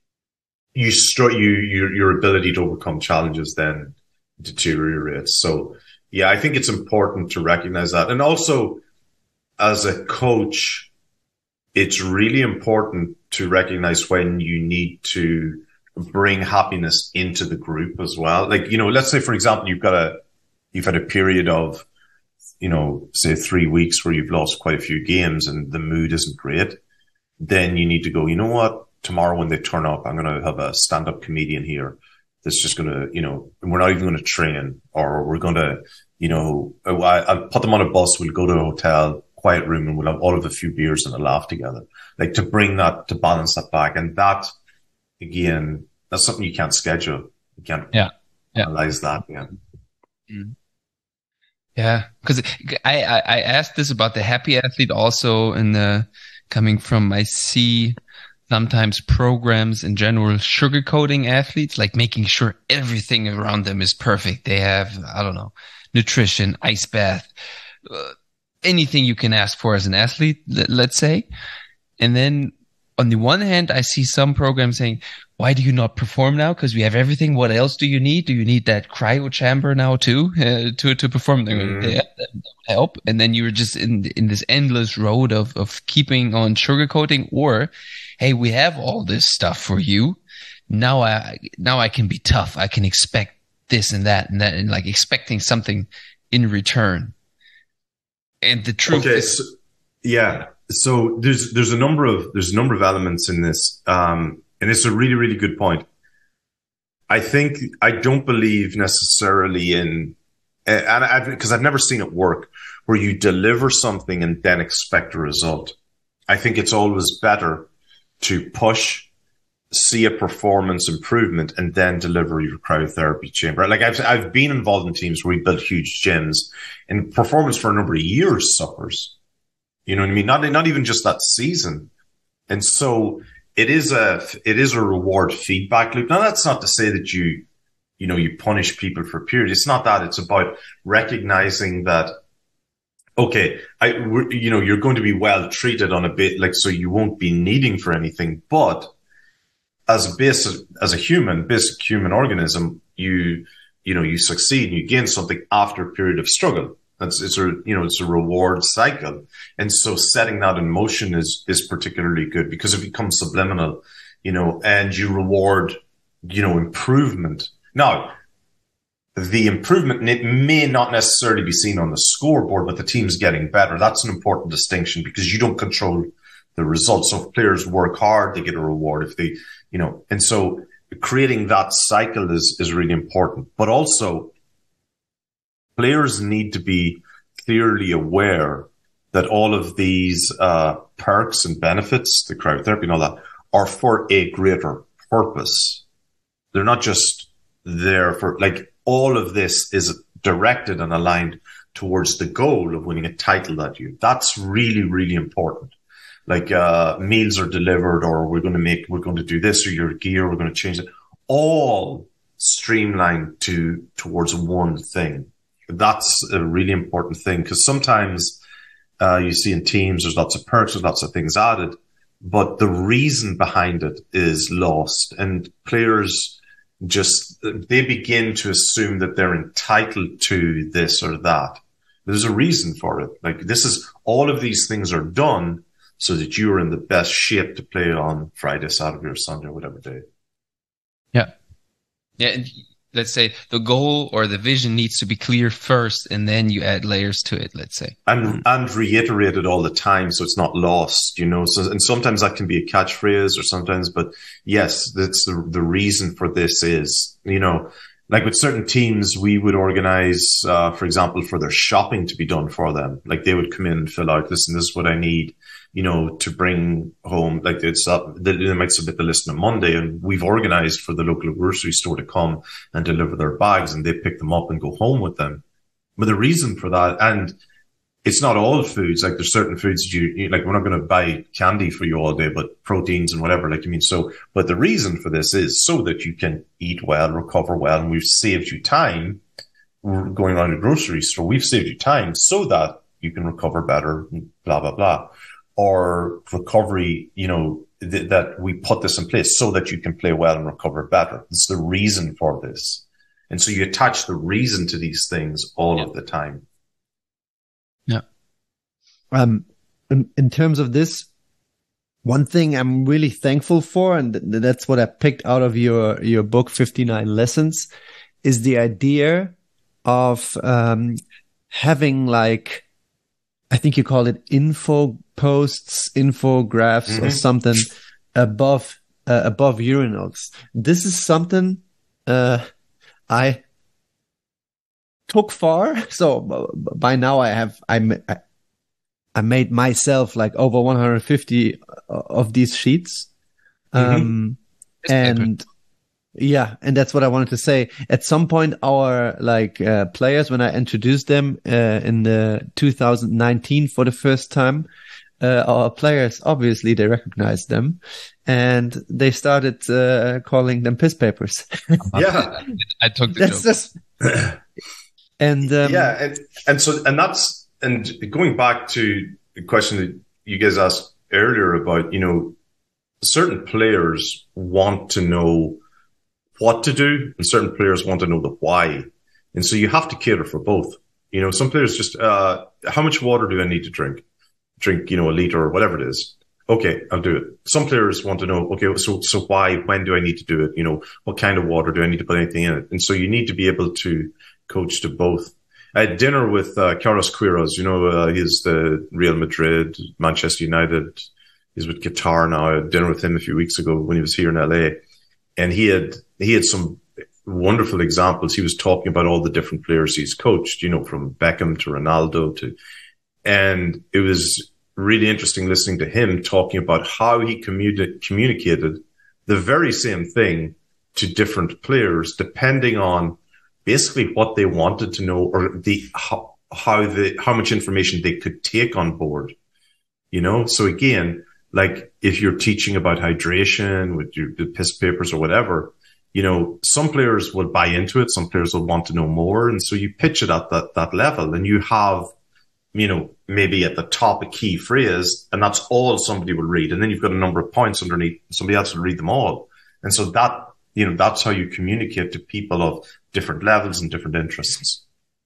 you start, you, your, your ability to overcome challenges then deteriorates. So, yeah, I think it's important to recognize that. And also, as a coach, it's really important to recognize when you need to bring happiness into the group as well. Like, you know, let's say, for example, you've got a, you've had a period of, you know, say three weeks where you've lost quite a few games and the mood isn't great. Then you need to go, you know what, tomorrow when they turn up, I'm going to have a stand-up comedian here that's just going to, you know, we're not even going to train, or we're going to, you know, I, I'll put them on a bus. We'll go to a hotel, quiet room, and we'll have all of a few beers and a laugh together. Like, to bring that, to balance that back. And that, again, that's something you can't schedule. You can't yeah. Yeah. analyze that. Yeah. Mm. Yeah. Cause I, I, I asked this about the happy athlete also in the, coming from, I see sometimes programs in general sugarcoating athletes, like making sure everything around them is perfect. They have, I don't know, nutrition, ice bath, uh, anything you can ask for as an athlete, let's say. And then on the one hand, I see some programs saying, why do you not perform now? Because we have everything. What else do you need? Do you need that cryo chamber now too, uh, to, to perform? Mm. Yeah, that would help. And then you're just in, in this endless road of, of keeping on sugarcoating, or, hey, we have all this stuff for you. Now I, now I can be tough. I can expect this and that and that, and like expecting something in return. And the truth okay, is, so, yeah. So there's, there's a number of, there's a number of elements in this. Um, and it's a really, really good point. I think, I don't believe necessarily in, and I've, because I've never seen it work, where you deliver something and then expect a result. I think it's always better to push, see a performance improvement, and then deliver your cryotherapy chamber. Like, I've, I've been involved in teams where we built huge gyms, and performance for a number of years suffers. You know what I mean? Not, not even just that season. And so it is a, it is a reward feedback loop. Now, that's not to say that you, you know, you punish people for a period. It's not that. It's about recognizing that, okay, I, you know, you're going to be well treated on a bit, like, so you won't be needing for anything. But as a basic, as a human, basic human organism, you, you know, you succeed and you gain something after a period of struggle. It's, it's a, you know, it's a reward cycle. And so setting that in motion is, is particularly good, because it becomes subliminal, you know, and you reward, you know, improvement. Now, the improvement may not necessarily be seen on the scoreboard, but the team's getting better. That's an important distinction, because you don't control the results. So if players work hard, they get a reward. If they, you know, and so creating that cycle is, is really important. But also, players need to be clearly aware that all of these uh, perks and benefits, the cryotherapy and all that, are for a greater purpose. They're not just there for, like, all of this is directed and aligned towards the goal of winning a title that year. That's really, really important. Like, uh, meals are delivered, or we're going to make, we're going to do this, or your gear, we're going to change it. All streamlined to, towards one thing. That's a really important thing, because sometimes, uh, you see in teams, there's lots of perks, there's lots of things added, but the reason behind it is lost, and players just, they begin to assume that they're entitled to this or that. There's a reason for it. Like, this is, all of these things are done so that you're in the best shape to play on Friday, Saturday, or Sunday, or whatever day. Yeah. Yeah. And let's say the goal or the vision needs to be clear first, and then you add layers to it, let's say. And, and reiterate it all the time so it's not lost, you know. So, and sometimes that can be a catchphrase or sometimes, but yes, that's the, the reason for this is, you know, like with certain teams, we would organize, uh, for example, for their shopping to be done for them. Like they would come in and fill out, listen, this is what I need, you know, to bring home. Like it's up, they, they might submit the list on a Monday, and we've organized for the local grocery store to come and deliver their bags, and they pick them up and go home with them. But the reason for that, and it's not all foods, like there's certain foods you, you like, we're not going to buy candy for you all day, but proteins and whatever, like you mean. So, but the reason for this is so that you can eat well, recover well, and we've saved you time going around the grocery store. We've saved you time so that you can recover better, blah, blah, blah. Or recovery, you know, th- that we put this in place so that you can play well and recover better. It's the reason for this. And so you attach the reason to these things all yeah. of the time. Yeah. Um, in, in terms of this, one thing I'm really thankful for, and th- that's what I picked out of your, your book, fifty-nine Lessons, is the idea of, um, having like, I think you call it info posts, infographics mm-hmm. or something above, uh, above urinals. This is something, uh, I took far. So by now I have, I, I made myself like over one hundred fifty of these sheets. Mm-hmm. Um, and yeah, and that's what I wanted to say. At some point, our like, uh, players, when I introduced them, uh, in the two thousand nineteen for the first time, uh, our players, obviously they recognized them and they started, uh, calling them piss papers. Yeah. I took the that's joke. Just, and, um, yeah. And, and so, and that's, and going back to the question that you guys asked earlier about, you know, certain players want to know what to do and certain players want to know the why. And so you have to cater for both. You know, some players just, uh, how much water do I need to drink? Drink, you know, a liter or whatever it is. Okay, I'll do it. Some players want to know, okay, so, so why, when do I need to do it? You know, what kind of water do I need to put anything in it? And so you need to be able to coach to both. I had dinner with, uh, Carlos Queiroz, you know, uh, he's the Real Madrid, Manchester United. He's with Qatar now. I had dinner with him a few weeks ago when he was here in L A. And he had, he had some wonderful examples. He was talking about all the different players he's coached, you know, from Beckham to Ronaldo to, and it was really interesting listening to him talking about how he communi- communicated the very same thing to different players, depending on basically what they wanted to know or the, how, how the, how much information they could take on board, you know? So again, like if you're teaching about hydration with your the piss papers or whatever, you know, some players will buy into it. Some players will want to know more. And so you pitch it at that, that level and you have, you know, maybe at the top a key phrase and that's all somebody will read. And then you've got a number of points underneath. Somebody else will read them all. And so that, you know, that's how you communicate to people of different levels and different interests.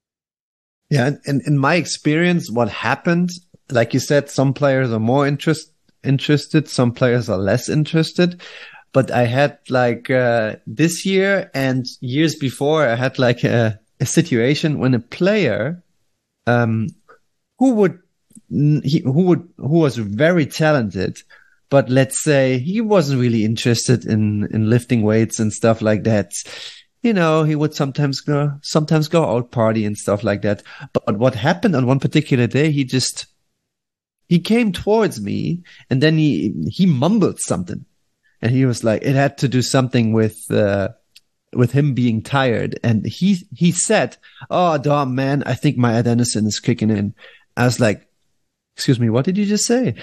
Yeah. And in my experience, what happened, like you said, some players are more interest, interested. Some players are less interested. But I had like, uh, this year and years before, I had like a, a situation when a player, um, who would, he, who would, who was very talented, but let's say he wasn't really interested in, in lifting weights and stuff like that. You know, he would sometimes go, sometimes go out party and stuff like that. But, but what happened on one particular day, he just, he came towards me and then he, he mumbled something. And he was like, it had to do something with, uh, with him being tired. And he, he said, "Oh, Dom, man, I think my adenosine is kicking in." I was like, "Excuse me, what did you just say?"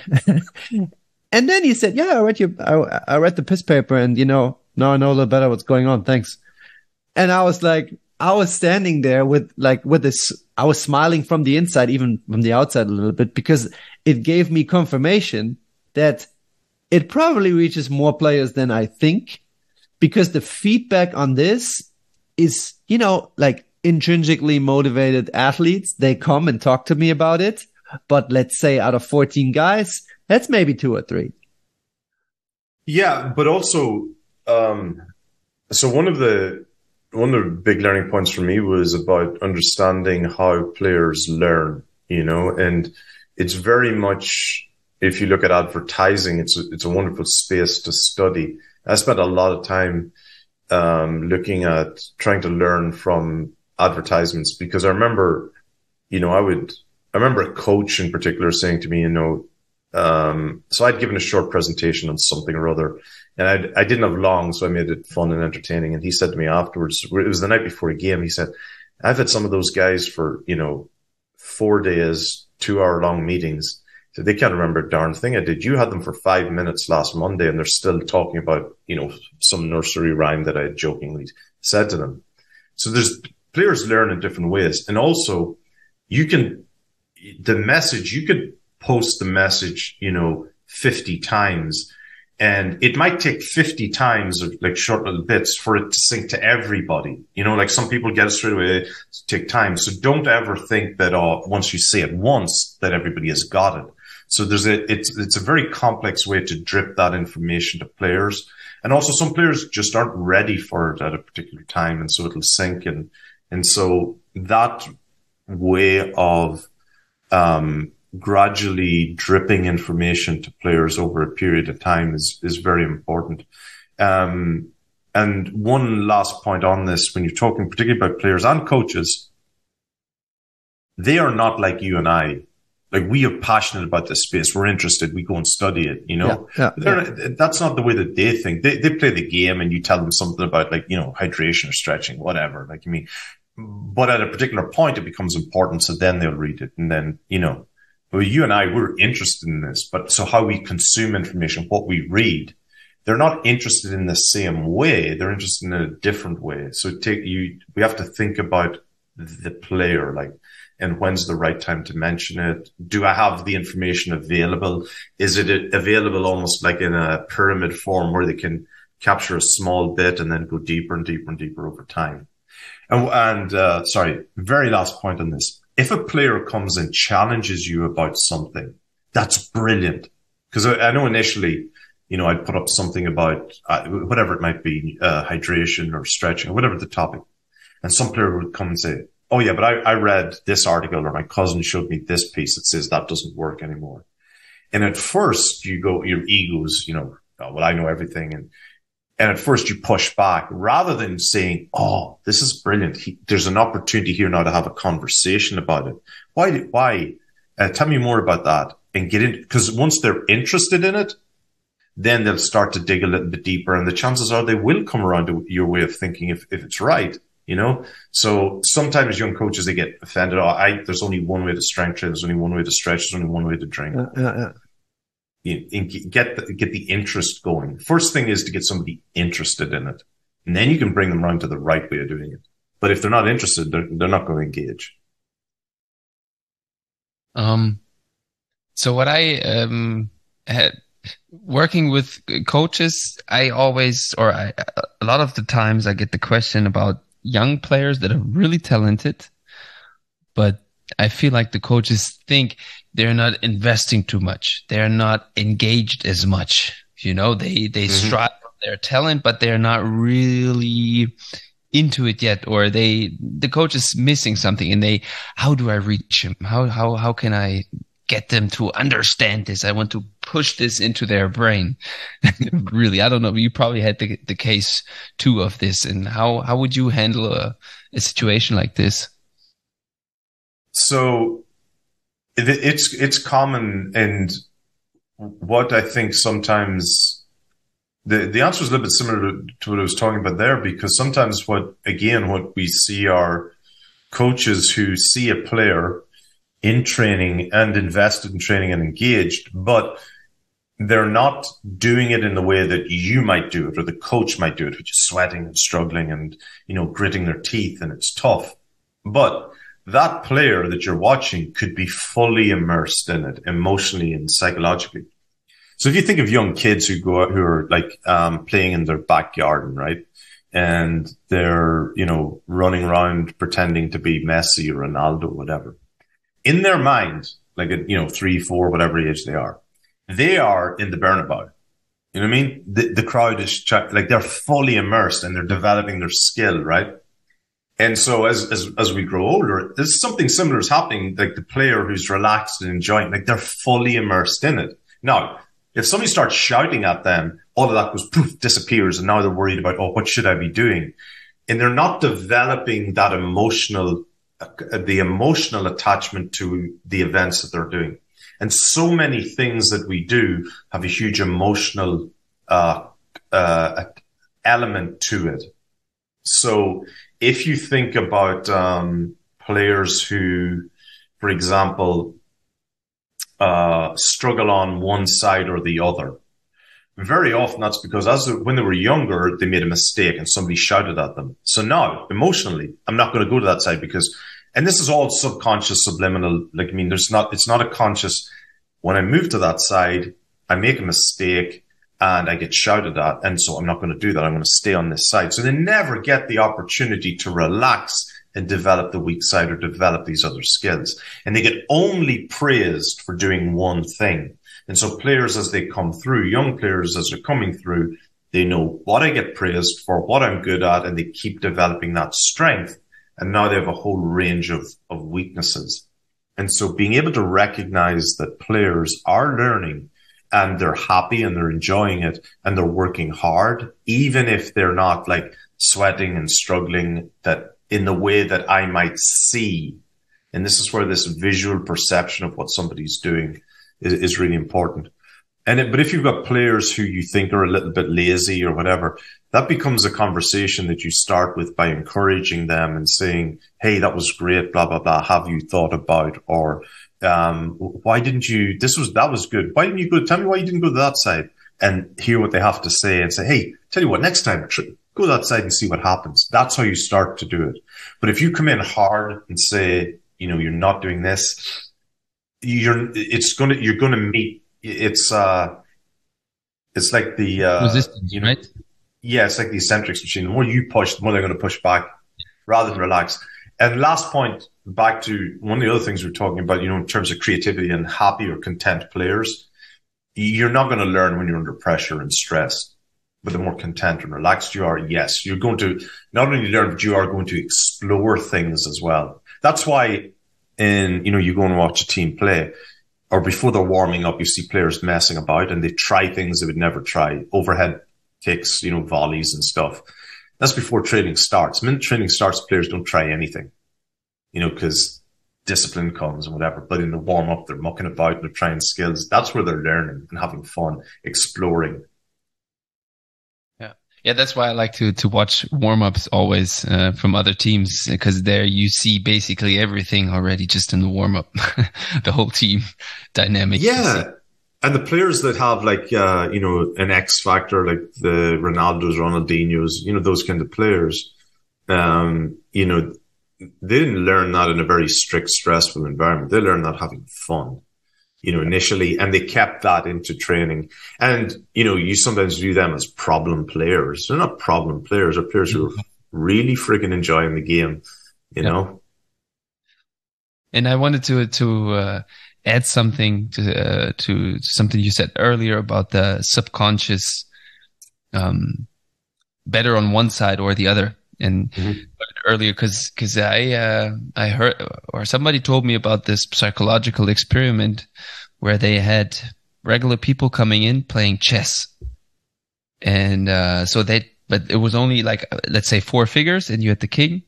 And then he said, "Yeah, I read your, I, I read the piss paper and, you know, now I know a little better what's going on. Thanks." And I was like, I was standing there with like, with this, I was smiling from the inside, even from the outside a little bit, because it gave me confirmation that it probably reaches more players than I think, because the feedback on this is, you know, like intrinsically motivated athletes. They come and talk to me about it, But let's say out of fourteen guys, that's maybe two or three. Yeah, but also, um, so one of the one of the big learning points for me was about understanding how players learn, you know, and it's very much, if you look at advertising, it's a, it's a wonderful space to study. I spent a lot of time um, looking at trying to learn from advertisements, because I remember, you know, I would, I remember a coach in particular saying to me, you know, um, so I'd given a short presentation on something or other, and I'd, I didn't have long, so I made it fun and entertaining. And he said to me afterwards, it was the night before a game, he said, I've had some of those guys for, you know, four days, two hour long meetings. So they can't remember a darn thing I did. You had them for five minutes last Monday and they're still talking about, you know, some nursery rhyme that I had jokingly said to them. So there's players learn in different ways. And also you can, the message, you could post the message, you know, fifty times, and it might take fifty times of like short little bits for it to sink to everybody. You know, like some people get it straight away, it take time. So don't ever think that, oh, once you say it once that everybody has got it. So there's a, it's, it's a very complex way to drip that information to players. And also some players just aren't ready for it at a particular time. And so it'll sink. And, and so that way of, um, gradually dripping information to players over a period of time is, is very important. Um, and one last point on this, when you're talking particularly about players and coaches, they are not like you and I. Like, we are passionate about this space. We're interested. We go and study it, you know, yeah, yeah, yeah. That's not the way that they think. They, they play the game and you tell them something about, like, you know, hydration or stretching, whatever. Like, I mean, but at a particular point, it becomes important. So then they'll read it. And then, you know, well, you and I, we're interested in this, but so how we consume information, what we read, they're not interested in the same way. They're interested in a different way. So take you, we have to think about the player, like, and when's the right time to mention it? Do I have the information available? Is it available almost like in a pyramid form where they can capture a small bit and then go deeper and deeper and deeper over time? And, and uh, sorry, very last point on this. If a player comes and challenges you about something, that's brilliant. Because I, I know initially, you know, I'd put up something about uh, whatever it might be, uh, hydration or stretching or whatever the topic. And some player would come and say, oh yeah, but I, I read this article, or my cousin showed me this piece that says that doesn't work anymore. And at first you go, your egos, you know, oh, well, I know everything. And, and at first you push back rather than saying, oh, this is brilliant. He, there's an opportunity here now to have a conversation about it. Why, did, why, uh, tell me more about that and get in. Because once they're interested in it, then they'll start to dig a little bit deeper. And the chances are they will come around to your way of thinking if, if it's right. You know, so sometimes young coaches, they get offended. Oh, I, there's only one way to strength train. There's only one way to stretch. There's only one way to drink. Yeah, yeah, yeah. You, you get the, get the interest going. First thing is to get somebody interested in it, and then you can bring them around to the right way of doing it. But if they're not interested, they're, they're not going to engage. Um, so what I, um, had working with coaches, I always, or I, a lot of the times I get the question about young players that are really talented, but I feel like the coaches think they're not investing too much. They're not engaged as much. You know, they, they mm-hmm. strive for their talent, but they're not really into it yet, or they, the coach is missing something and they, how do I reach him? How, how, how can I get them to understand this? I want to push this into their brain. Really, I don't know. You probably had the, the case too of this. And how, how would you handle a, a situation like this? So it, it's, it's common. And what I think sometimes the, the answer is a little bit similar to, to what I was talking about there, because sometimes what, again, what we see are coaches who see a player in training and invested in training and engaged, but they're not doing it in the way that you might do it or the coach might do it, which is sweating and struggling and, you know, gritting their teeth, and it's tough. But that player that you're watching could be fully immersed in it emotionally and psychologically. So if you think of young kids who go out, who are like, um, playing in their backyard, right? And they're, you know, running around pretending to be Messi or Ronaldo, whatever. In their mind, like at, you know, three, four, whatever age they are. They are in the Bernabeu. You know what I mean? The, the crowd is like they're fully immersed and they're developing their skill, right? And so as, as, as we grow older, there's something similar is happening, like the player who's relaxed and enjoying, like they're fully immersed in it. Now, if somebody starts shouting at them, all of that goes poof, disappears. And now they're worried about, oh, what should I be doing? And they're not developing that emotional, uh, the emotional attachment to the events that they're doing. And so many things that we do have a huge emotional, uh, uh, element to it. So if you think about, um, players who, for example, uh, struggle on one side or the other, very often that's because as when they were younger, they made a mistake and somebody shouted at them. So now, emotionally, I'm not going to go to that side because, and this is all subconscious, subliminal. Like, I mean, there's not, it's not a conscious, when I move to that side, I make a mistake and I get shouted at. And so I'm not going to do that. I'm going to stay on this side. So they never get the opportunity to relax and develop the weak side or develop these other skills. And they get only praised for doing one thing. And so players, as they come through, young players, as they're coming through, they know what I get praised for, what I'm good at, and they keep developing that strength. And now they have a whole range of, of weaknesses. And so being able to recognize that players are learning and they're happy and they're enjoying it and they're working hard, even if they're not like sweating and struggling that in the way that I might see. And this is where this visual perception of what somebody's doing is, is really important. And it, but if you've got players who you think are a little bit lazy or whatever, that becomes a conversation that you start with by encouraging them and saying, hey, that was great, blah, blah, blah. Have you thought about, or, um, why didn't you, this was, that was good. Why didn't you go, tell me why you didn't go to that side, and hear what they have to say and say, hey, tell you what, next time, go to that side and see what happens. That's how you start to do it. But if you come in hard and say, you know, you're not doing this, you're, it's going to, you're going to meet, it's, uh, it's like the, uh, resistance, you know, right? Yeah, it's like the eccentrics machine. The more you push, the more they're going to push back rather than relax. And last point, back to one of the other things we're talking about, you know, in terms of creativity and happy or content players, you're not going to learn when you're under pressure and stress. But the more content and relaxed you are, yes, you're going to not only learn, but you are going to explore things as well. That's why in, you know, you go and watch a team play, or before they're warming up, you see players messing about and they try things they would never try. Overhead kicks, you know, volleys and stuff. That's before training starts. When training starts, players don't try anything, you know, because discipline comes and whatever. But in the warm up, they're mucking about and they're trying skills. That's where they're learning and having fun, exploring. Yeah. Yeah. That's why I like to, to watch warm ups always, uh, from other teams, because there you see basically everything already just in the warm up, the whole team dynamic. Yeah. And the players that have like, uh, you know, an X factor, like the Ronaldos, Ronaldinhos, you know, those kind of players, um, you know, they didn't learn that in a very strict, stressful environment. They learned that having fun, you know, initially, and they kept that into training. And, you know, you sometimes view them as problem players. They're not problem players. They're players who are really friggin' enjoying the game, you yeah. know? And I wanted to, to, uh, add something to, uh, to something you said earlier about the subconscious, um, better on one side or the other. And mm-hmm. earlier, cause, cause I, uh, I heard, or somebody told me about this psychological experiment where they had regular people coming in playing chess. And, uh, so they, but it was only like, let's say four figures and you had the king,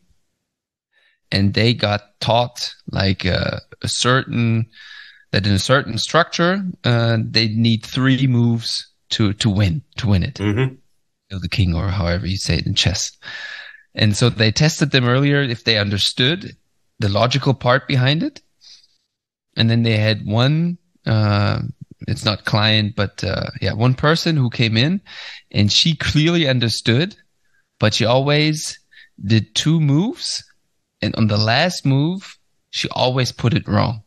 and they got taught like, uh, a certain, that in a certain structure, uh, they need three moves to, to win, to win it. Mm-hmm. You know, the king, or however you say it in chess. And so they tested them earlier if they understood the logical part behind it. And then they had one, uh, it's not client, but, uh, yeah, one person who came in and she clearly understood, but she always did two moves. And on the last move, she always put it wrong.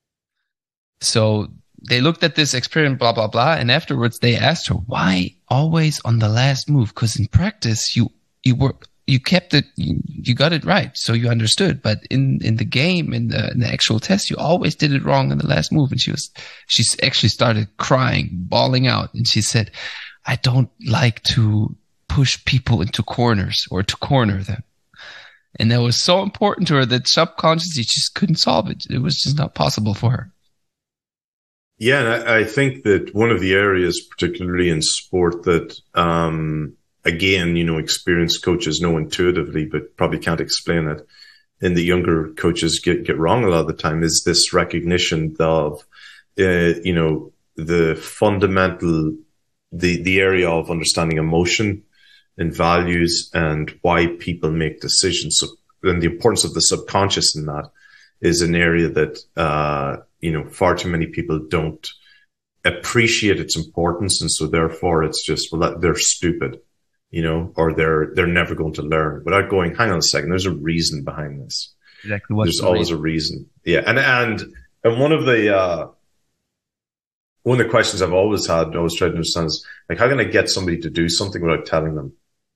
So they looked at this experiment, blah, blah, blah. And afterwards they asked her, why always on the last move? Because in practice, you, you work, you kept it, you, you got it right. So you understood. But in, in the game, in the, in the actual test, you always did it wrong in the last move. And she was, she actually started crying, bawling out. And she said, I don't like to push people into corners or to corner them. And that was so important to her that subconsciously she just couldn't solve it. It was just not possible for her. Yeah, and I, I think that one of the areas, particularly in sport, that, um, again, you know, experienced coaches know intuitively, but probably can't explain it, and the younger coaches get, get wrong a lot of the time, is this recognition of, uh, you know, the fundamental, the, the area of understanding emotion and values and why people make decisions. So, and the importance of the subconscious in that is an area that, uh, you know, far too many people don't appreciate its importance. And so therefore it's just, well, they're stupid, you know, or they're, they're never going to learn without going, hang on a second, there's a reason behind this. Exactly. What's There's the always reason? a reason. Yeah. And, and, and one of the, uh, one of the questions I've always had, I always tried to understand is like, how can I get somebody to do something without telling them?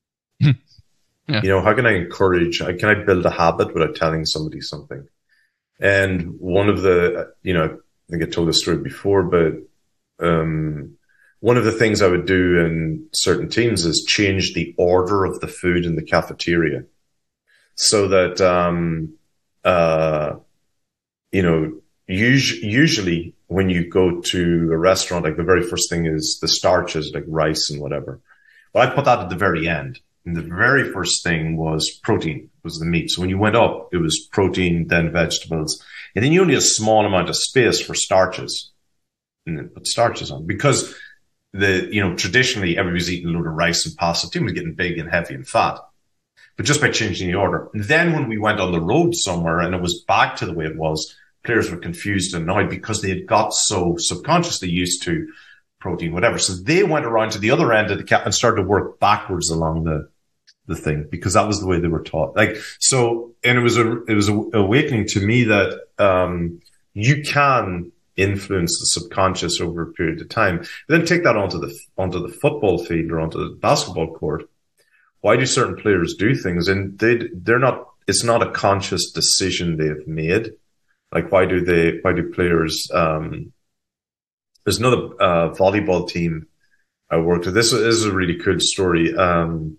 Yeah. You know, how can I encourage, how can I build a habit without telling somebody something? And one of the, you know, I think I told this story before, but, um, one of the things I would do in certain teams is change the order of the food in the cafeteria so that, um, uh, you know, us- usually when you go to a restaurant, like the very first thing is the starches, like rice and whatever. But I put that at the very end. And the very first thing was protein, was the meat. So when you went up, it was protein, then vegetables. And then you only had a small amount of space for starches. And then put starches on. Because the, you know, traditionally everybody's eating a load of rice and pasta. The team was getting big and heavy and fat. But just by changing the order. And then when we went on the road somewhere and it was back to the way it was, players were confused and annoyed because they had got so subconsciously used to protein, whatever. So they went around to the other end of the cap and started to work backwards along the, the thing because that was the way they were taught. Like, so, and it was a, it was a awakening to me that, um, you can influence the subconscious over a period of time. But then take that onto the, onto the football field or onto the basketball court. Why do certain players do things? And they, they're not, it's not a conscious decision they've made. Like, why do they, why do players, um, there's another, uh, volleyball team I worked with. This is a really cool story. Um,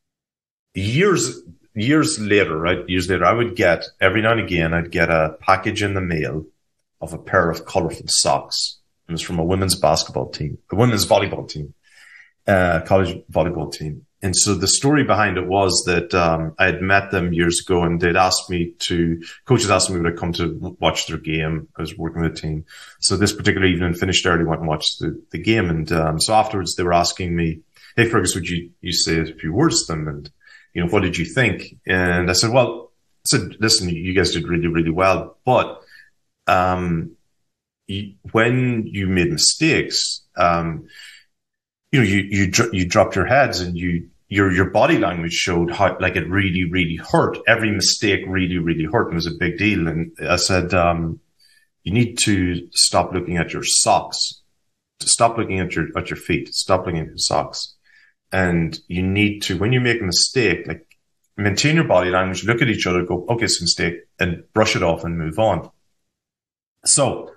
years, years later, right? Years later, I would get, every now and again, I'd get a package in the mail of a pair of colorful socks. It was from a women's basketball team, a women's volleyball team, uh, college volleyball team. And so the story behind it was that, um, I had met them years ago and they'd asked me to, coaches asked me would I come to watch their game. I was working with a team. So this particular evening finished early, went and watched the, the game. And, um, so afterwards they were asking me, hey, Fergus, would you, you say a few words to them? And, you know, what did you think? And I said, well, I said, listen, you guys did really, really well. But, um, you, when you made mistakes, um, you know, you, you, you dropped your heads and you, your, your body language showed how, like it really, really hurt. Every mistake really, really hurt and it was a big deal. And I said, um, you need to stop looking at your socks, to stop looking at your, at your feet, stop looking at your socks. And you need to, when you make a mistake, like maintain your body language, look at each other, go, okay, it's a mistake and brush it off and move on. So,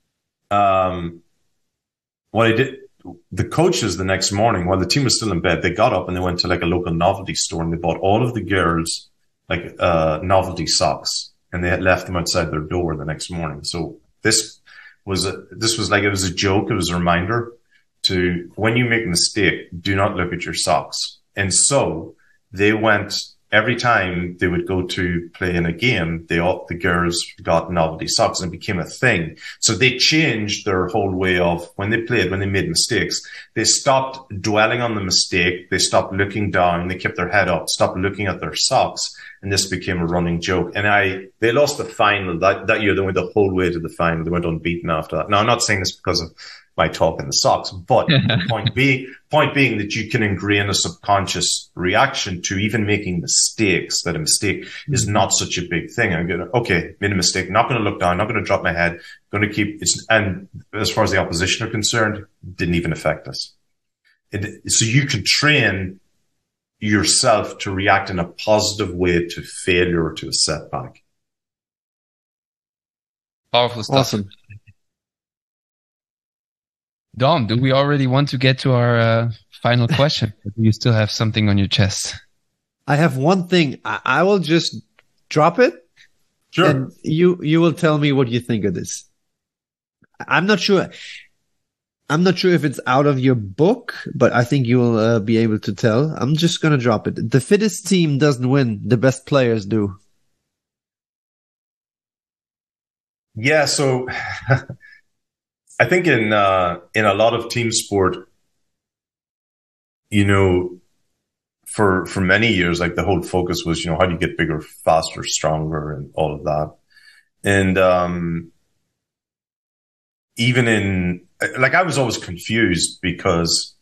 um, what I did, the coaches the next morning, while the team was still in bed, they got up and they went to like a local novelty store and they bought all of the girls like uh novelty socks and they had left them outside their door the next morning. So this was a, this was like, it was a joke. It was a reminder to, when you make a mistake, do not look at your socks. And so they went, every time they would go to play in a game, they all, the girls got novelty socks and it became a thing. So they changed their whole way of when they played, when they made mistakes, they stopped dwelling on the mistake. They stopped looking down. They kept their head up, stopped looking at their socks. And this became a running joke. And I, they lost the final that, that year. They went the whole way to the final. They went unbeaten after that. Now, I'm not saying this because of my talk in the socks, but the point being, point being that you can ingrain a subconscious reaction to even making mistakes, that a mistake is not such a big thing. I'm gonna, okay, made a mistake, not going to look down, not going to drop my head, going to keep it's, and as far as the opposition are concerned, didn't even affect us. It, so you can train yourself to react in a positive way to failure or to a setback. Powerful stuff. Awesome. Dom, do we already want to get to our uh, final question? Or do you still have something on your chest? I have one thing. I, I will just drop it. Sure. And you, you will tell me what you think of this. I'm not sure. I'm not sure if it's out of your book, but I think you will uh, be able to tell. I'm just going to drop it. The fittest team doesn't win. The best players do. Yeah. So I think in, uh, in a lot of team sport, you know, for, for many years, like the whole focus was, you know, how do you get bigger, faster, stronger, and all of that. And, um, even in, like, I was always confused because,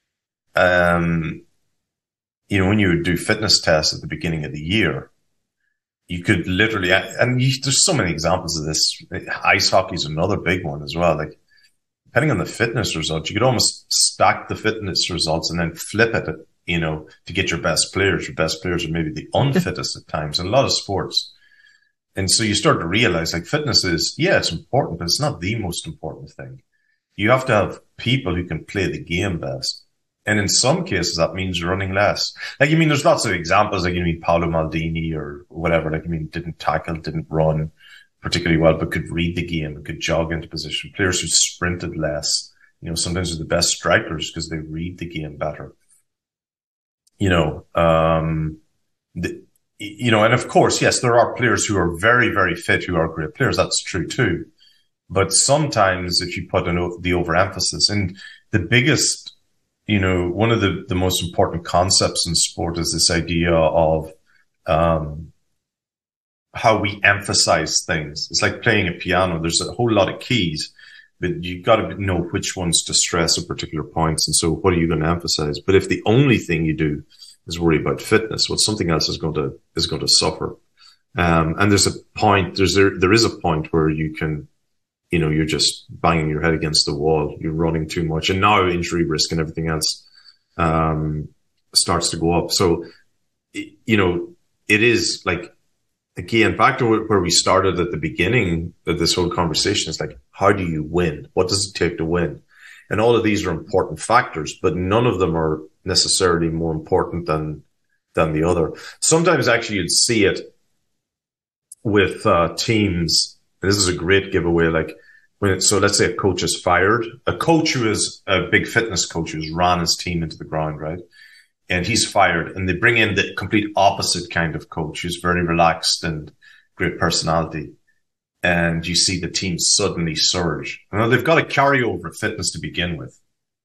um, you know, when you would do fitness tests at the beginning of the year, you could literally, and you, there's so many examples of this. Ice hockey is another big one as well. Like, depending on the fitness results, you could almost stack the fitness results and then flip it, you know, to get your best players. Your best players are maybe the unfittest at times in a lot of sports. And so you start to realize, like, fitness is, yeah, it's important, but it's not the most important thing. You have to have people who can play the game best. And in some cases, that means running less. Like, I mean, there's lots of examples, like, you mean, Paolo Maldini or whatever, like, I mean, didn't tackle, didn't run particularly well, but could read the game, could jog into position. Players who sprinted less, you know, sometimes are the best strikers because they read the game better. You know, um, the, you know, and of course, yes, there are players who are very, very fit who are great players. That's true too. But sometimes if you put an, the overemphasis, and the biggest, you know, one of the, the most important concepts in sport is this idea of, um, how we emphasize things. It's like playing a piano. There's a whole lot of keys, but you got to know which ones to stress at particular points. And so what are you going to emphasize? But if the only thing you do is worry about fitness, well, something else is going to, is going to suffer. Um, and there's a point, there's, there, there is a point where you can, you know, you're just banging your head against the wall. You're running too much. And now injury risk and everything else, um, starts to go up. So, you know, it is like, again, back to where we started at the beginning of this whole conversation, it's like, how do you win? What does it take to win? And all of these are important factors, but none of them are necessarily more important than, than the other. Sometimes actually you'd see it with, uh, teams. And this is a great giveaway. Like when it, so let's say a coach is fired, a coach who is a big fitness coach who's ran his team into the ground, right? And he's fired, and they bring in the complete opposite kind of coach who's very relaxed and great personality. And you see the team suddenly surge. You know, they've got a carryover of fitness to begin with.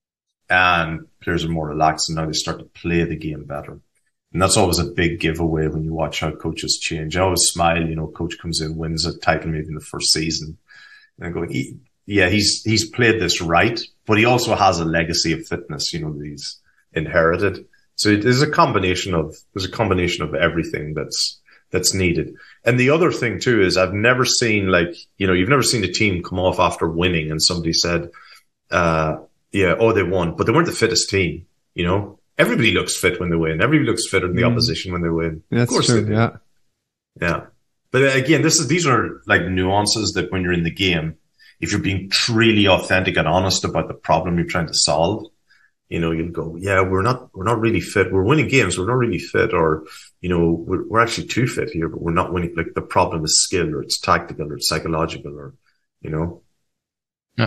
And players are more relaxed, and now they start to play the game better. And that's always a big giveaway when you watch how coaches change. I always smile, you know, coach comes in, wins a title maybe in the first season. And I go, he, yeah, he's, he's played this right, but he also has a legacy of fitness, you know, that he's inherited. So there's a combination of, there's a combination of everything that's, that's needed. And the other thing too is I've never seen like, you know, you've never seen a team come off after winning and somebody said, uh, yeah, oh, they won, but they weren't the fittest team, you know? Everybody looks fit when they win. Everybody looks fitter than the mm. opposition when they win. That's of course true, they do. yeah. Yeah. But again, this is, these are like nuances that when you're in the game, if you're being truly authentic and honest about the problem you're trying to solve, you know, you'll go, yeah, we're not, we're not really fit. We're winning games. We're not really fit, or, you know, we're, we're actually too fit here, but we're not winning. Like the problem is skill, or it's tactical, or it's psychological, or, you know. Yeah.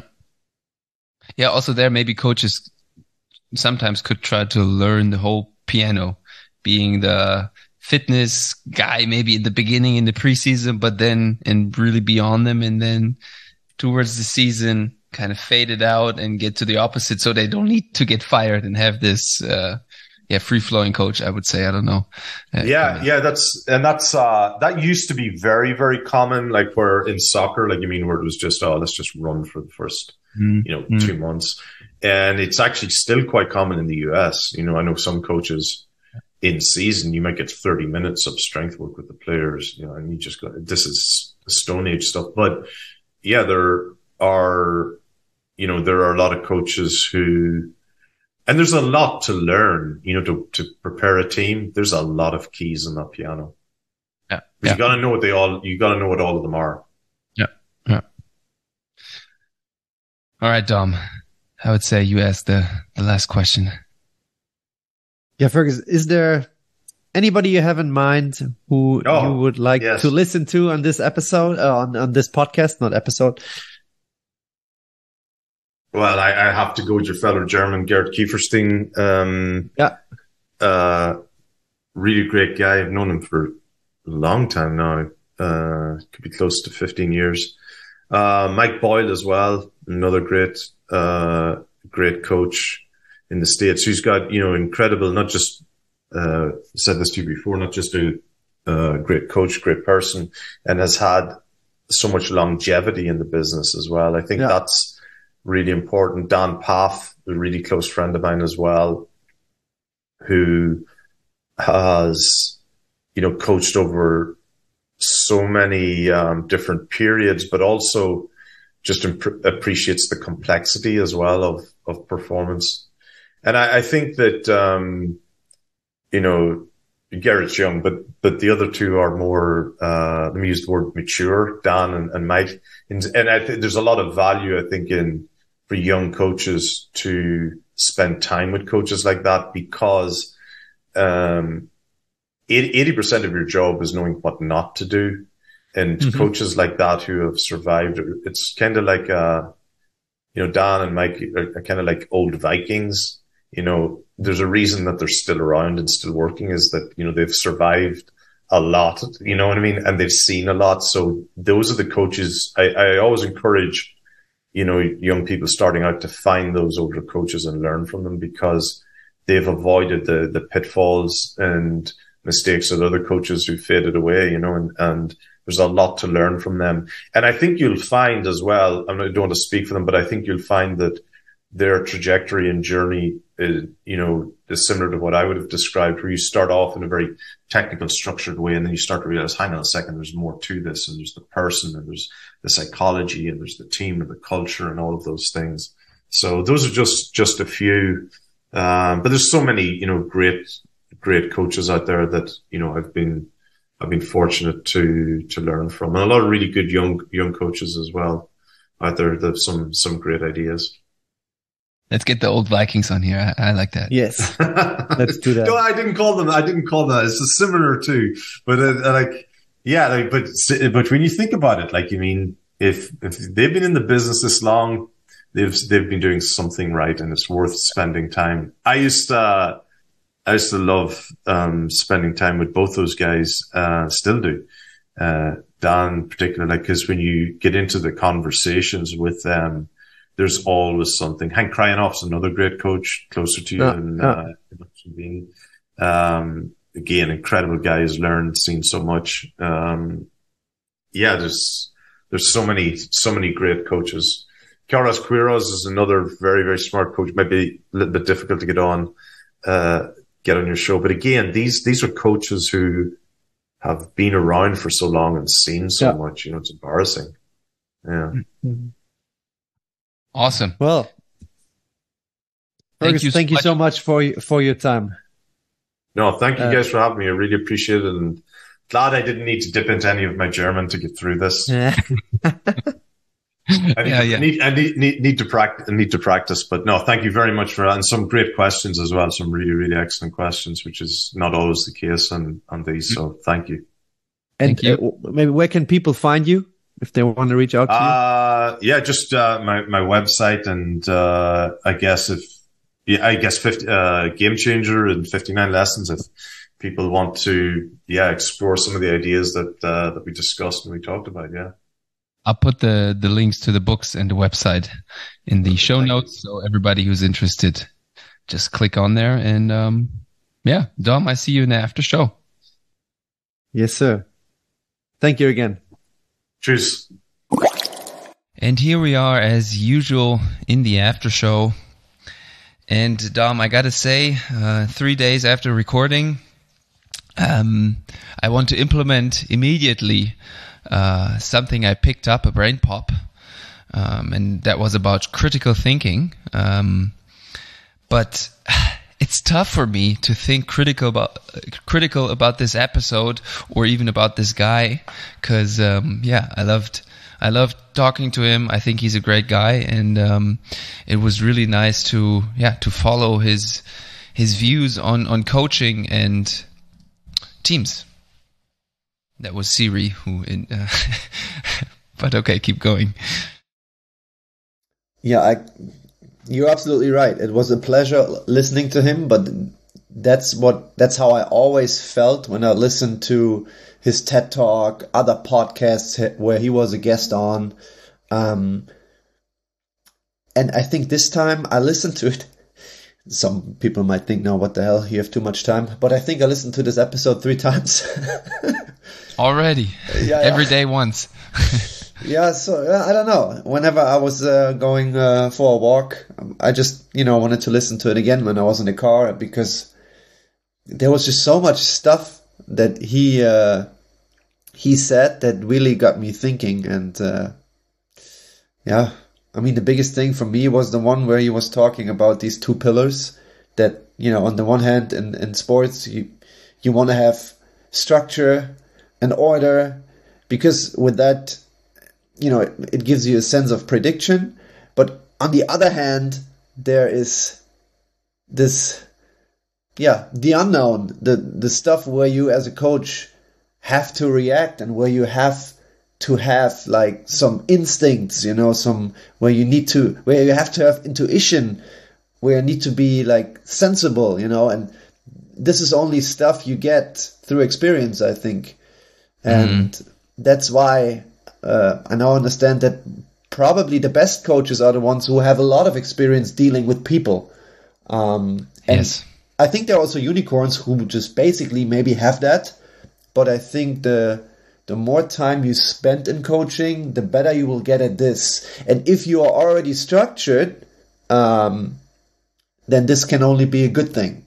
Yeah. Also there, maybe coaches sometimes could try to learn the whole piano, being the fitness guy, maybe in the beginning in the preseason, but then, and really be on them. And then towards the season, kind of fade it out and get to the opposite, so they don't need to get fired and have this uh yeah free flowing coach, I would say. I don't know. Uh, yeah yeah that's and that's uh that used to be very, very common, like where in soccer, like you mean where it was just, oh, let's just run for the first mm. you know mm. two months. And it's actually still quite common in the U S. You know, I know some coaches in season, you might get thirty minutes of strength work with the players, you know, and you just go, this is Stone Age stuff. But yeah, there are, you know, there are a lot of coaches who and there's a lot to learn, you know, to, to prepare a team. There's a lot of keys on that piano. Yeah. But yeah. you got to know what they all, you got to know what all of them are. Yeah. Yeah. All right, Dom. I would say you asked the, the last question. Yeah, Fergus, is there anybody you have in mind who oh, you would like yes. to listen to on this episode, uh, on, on this podcast, not episode? Well, I, I have to go with your fellow German, Gerd Kieferstein. Um, yeah. Uh, really great guy. I've known him for a long time now. Uh, could be close to fifteen years. Uh, Mike Boyle as well. Another great, uh, great coach in the States who's got, you know, incredible, not just, uh, said this to you before, not just a, uh, great coach, great person, and has had so much longevity in the business as well. I think yeah. that's really important. Dan Paff, a really close friend of mine as well, who has, you know, coached over so many um, different periods, but also just imp- appreciates the complexity as well of, of performance. And I, I think that, um, you know, Gerrit's young, but, but the other two are more, uh, let me use the word mature, Dan and, and Mike. And, and I think there's a lot of value, I think, in, for young coaches to spend time with coaches like that, because, um, eighty percent of your job is knowing what not to do. And mm-hmm. coaches like that who have survived, it's kind of like, uh, you know, Dan and Mike are, are kind of like old Vikings. You know, there's a reason that they're still around and still working, is that, you know, they've survived a lot, you know what I mean? And they've seen a lot. So those are the coaches. I, I always encourage, you know, young people starting out to find those older coaches and learn from them, because they've avoided the, the pitfalls and mistakes of other coaches who faded away, you know, and, and there's a lot to learn from them. And I think you'll find as well, I don't want to speak for them, but I think you'll find that their trajectory and journey is, you know, is similar to what I would have described, where you start off in a very technical, structured way, and then you start to realize, hang on a second, there's more to this, and there's the person, and there's the psychology, and there's the team, and the culture, and all of those things. So those are just, just a few. Um, but there's so many, you know, great, great coaches out there that, you know, I've been, I've been fortunate to, to learn from, and a lot of really good young, young coaches as well out there that have some, some great ideas. Let's get the old Vikings on here. I, I like that. Yes. Let's do that. No, I didn't call them, I didn't call them that. It's similar too, but uh, like, yeah, like, but, but when you think about it, like, you mean, if, if they've been in the business this long, they've, they've been doing something right, and it's worth spending time. I used to, uh, I used to love, um, spending time with both those guys, uh, still do. Uh, Dan particularly, like, cause when you get into the conversations with them, there's always something. Hank Krajinoff's another great coach, closer to you yeah, than, yeah. uh, um, again, incredible guy, has learned, seen so much. Um, yeah, there's, there's so many, so many great coaches. Carlos Quiroz is another very, very smart coach. Maybe a little bit difficult to get on, uh, get on your show. But again, these, these are coaches who have been around for so long and seen so yeah. much, you know, it's embarrassing. Yeah. Mm-hmm. Awesome. Well, thank Fergus, you, thank so you much. so much for, for your time. No, thank you uh, guys for having me. I really appreciate it. And glad I didn't need to dip into any of my German to get through this. Yeah. I need, yeah, yeah. I need, I need, need, need to practice, need to practice, but no, thank you very much for that. And some great questions as well. Some really, really excellent questions, which is not always the case on, on these. So thank you. And thank you. Uh, maybe where can people find you if they want to reach out to uh, you? Yeah, just, uh, my, my website. And, uh, I guess if, yeah, I guess fifty, uh, Game Changer and fifty-nine Lessons, if people want to, yeah, explore some of the ideas that, uh, that we discussed and we talked about. Yeah. I'll put the, the links to the books and the website in the show notes. So everybody who's interested, just click on there. And, um, yeah, Dom, I see you in the after show. Yes, sir. Thank you again. Cheers. And here we are as usual in the after show. And Dom, I got to say, uh, three days after recording, um, I want to implement immediately Uh, something I picked up, a brain pop, um, and that was about critical thinking. Um, but it's tough for me to think critical about critical about this episode or even about this guy, because um, yeah, I loved I loved talking to him. I think he's a great guy, and um, it was really nice to yeah to follow his his views on on coaching and teams. That was Siri who, in, uh, but okay, keep going. Yeah, I. You're absolutely right. It was a pleasure listening to him, but that's what that's how I always felt when I listened to his TED Talk, other podcasts where he was a guest on. Um, and I think this time I listened to it. Some people might think, no, what the hell, you have too much time. But I think I listened to this episode three times. Already? Yeah, Every yeah. day once? Yeah, so uh, I don't know. Whenever I was uh, going uh, for a walk, I just, you know, wanted to listen to it again when I was in the car, because there was just so much stuff that he uh, he said that really got me thinking. And uh, yeah, I mean, the biggest thing for me was the one where he was talking about these two pillars that, you know, on the one hand in, in sports, you, you want to have structure and order, because with that, you know, it, it gives you a sense of prediction. But on the other hand, there is this, yeah, the unknown, the, the stuff where you as a coach have to react and where you have to have like some instincts, you know, some where you need to, where you have to have intuition, where you need to be like sensible, you know, and this is only stuff you get through experience, I think. And mm. that's why uh, I now understand that probably the best coaches are the ones who have a lot of experience dealing with people. Um, and yes. I think there are also unicorns who just basically maybe have that. But I think the the more time you spend in coaching, the better you will get at this. And if you are already structured, um, then this can only be a good thing.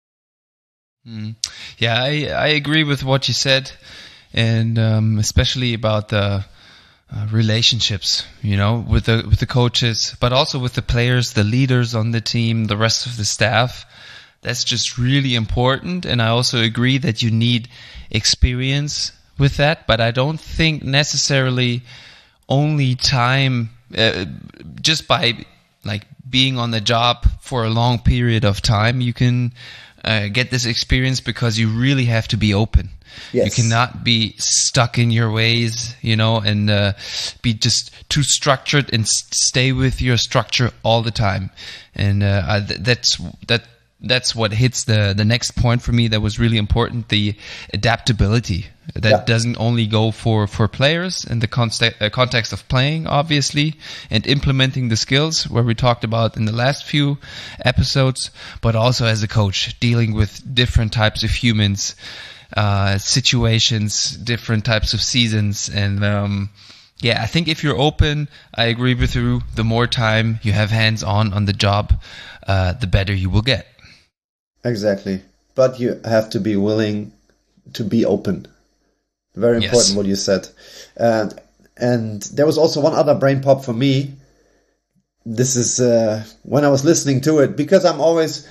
Mm. Yeah, I, I agree with what you said. And um, especially about the uh, relationships, you know, with the with the coaches, but also with the players, the leaders on the team, the rest of the staff. That's just really important. And I also agree that you need experience with that, but I don't think necessarily only time, uh, just by like being on the job for a long period of time, you can uh, get this experience, because you really have to be open. Yes. You cannot be stuck in your ways, you know, and uh, be just too structured and s- stay with your structure all the time. And uh, th- that's that. That's what hits the, the next point for me that was really important, the adaptability. That yeah. doesn't only go for, for players in the context, uh, context of playing, obviously, and implementing the skills where we talked about in the last few episodes, but also as a coach, dealing with different types of humans, uh, situations, different types of seasons. And um, yeah, I think if you're open, I agree with you, the more time you have hands-on on the job, uh, the better you will get. Exactly. But you have to be willing to be open. Very important, yes. What you said. And and there was also one other brain pop for me. This is uh, when I was listening to it, because I'm always,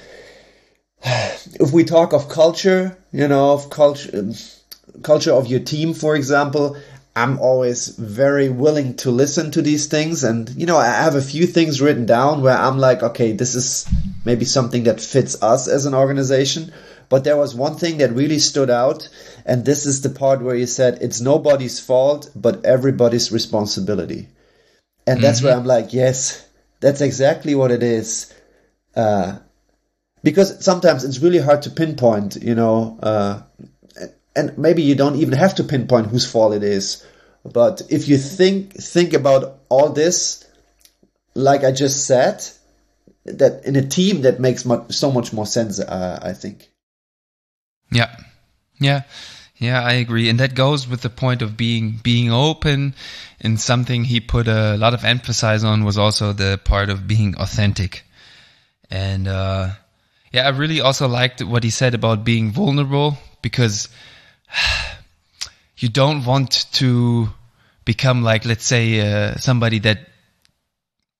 if we talk of culture, you know, of culture, culture of your team, for example, I'm always very willing to listen to these things. And, you know, I have a few things written down where I'm like, okay, this is maybe something that fits us as an organization. But there was one thing that really stood out. And this is the part where you said it's nobody's fault, but everybody's responsibility. And that's mm-hmm. where I'm like, yes, that's exactly what it is. Uh, because sometimes it's really hard to pinpoint, you know, uh, and maybe you don't even have to pinpoint whose fault it is. But if you think think about all this, like I just said, that in a team that makes much, so much more sense, uh, I think. Yeah, yeah, yeah, I agree. And that goes with the point of being being open. And something he put a lot of emphasis on was also the part of being authentic. And uh, yeah, I really also liked what he said about being vulnerable, because you don't want to become like, let's say, uh, somebody that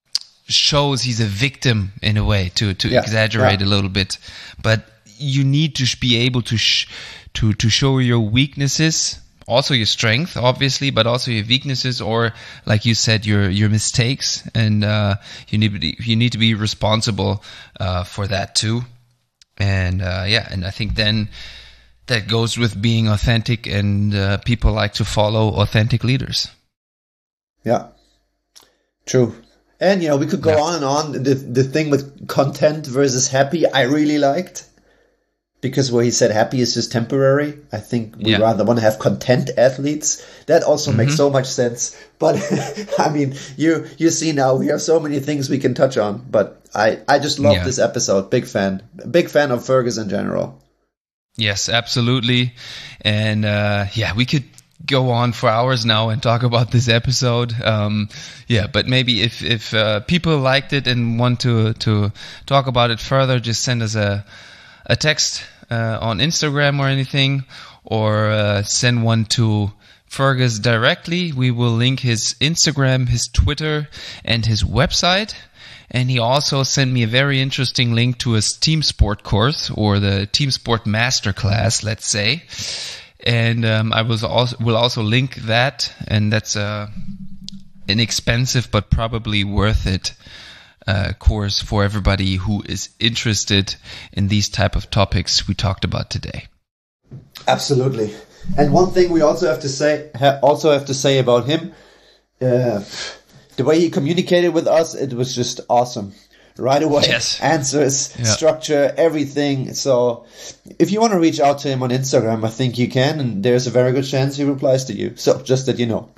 shows he's a victim in a way, to to Yeah, exaggerate yeah. a little bit. But you need to sh- be able to sh- to to show your weaknesses, also your strength, obviously, but also your weaknesses, or like you said, your your mistakes, and uh, you need to be, you need to be responsible uh, for that too. And uh, yeah, and I think then that goes with being authentic, and uh, people like to follow authentic leaders. Yeah, true. And, you know, we could go Yeah. on and on. The, the thing with content versus happy, I really liked. Because where he said happy is just temporary. I think we Yeah. rather want to have content athletes. That also makes so much sense. But, I mean, you you see now, we have so many things we can touch on. But I, I just love Yeah. this episode. Big fan. Big fan of Fergus in general. Yes, absolutely. And uh, yeah, we could go on for hours now and talk about this episode. Um, yeah, but maybe if if uh, people liked it and want to to talk about it further, just send us a a text uh, on Instagram or anything, or uh, send one to Fergus directly. We will link his Instagram, his Twitter, and his website. And he also sent me a very interesting link to his team sport course, or the team sport masterclass, let's say. And um, I was also will also link that, and that's a inexpensive but probably worth it uh, course for everybody who is interested in these type of topics we talked about today. Absolutely. And one thing we also have to say, ha- also have to say about him, uh, the way he communicated with us, it was just awesome. Right away, Yes. answers, Yeah. structure, everything. So if you want to reach out to him on Instagram, I think you can, and there's a very good chance he replies to you. So just that you know.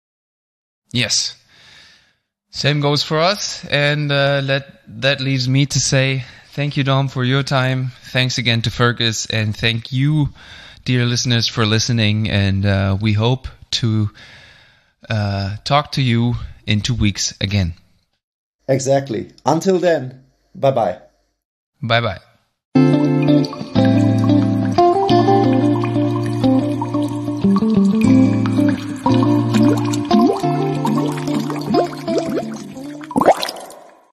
Yes. Same goes for us. And uh, let, that leaves me to say thank you, Dom, for your time. Thanks again to Fergus. And thank you, dear listeners, for listening. And uh, we hope to uh, talk to you in two weeks again. Exactly. Until then, bye-bye. Bye-bye.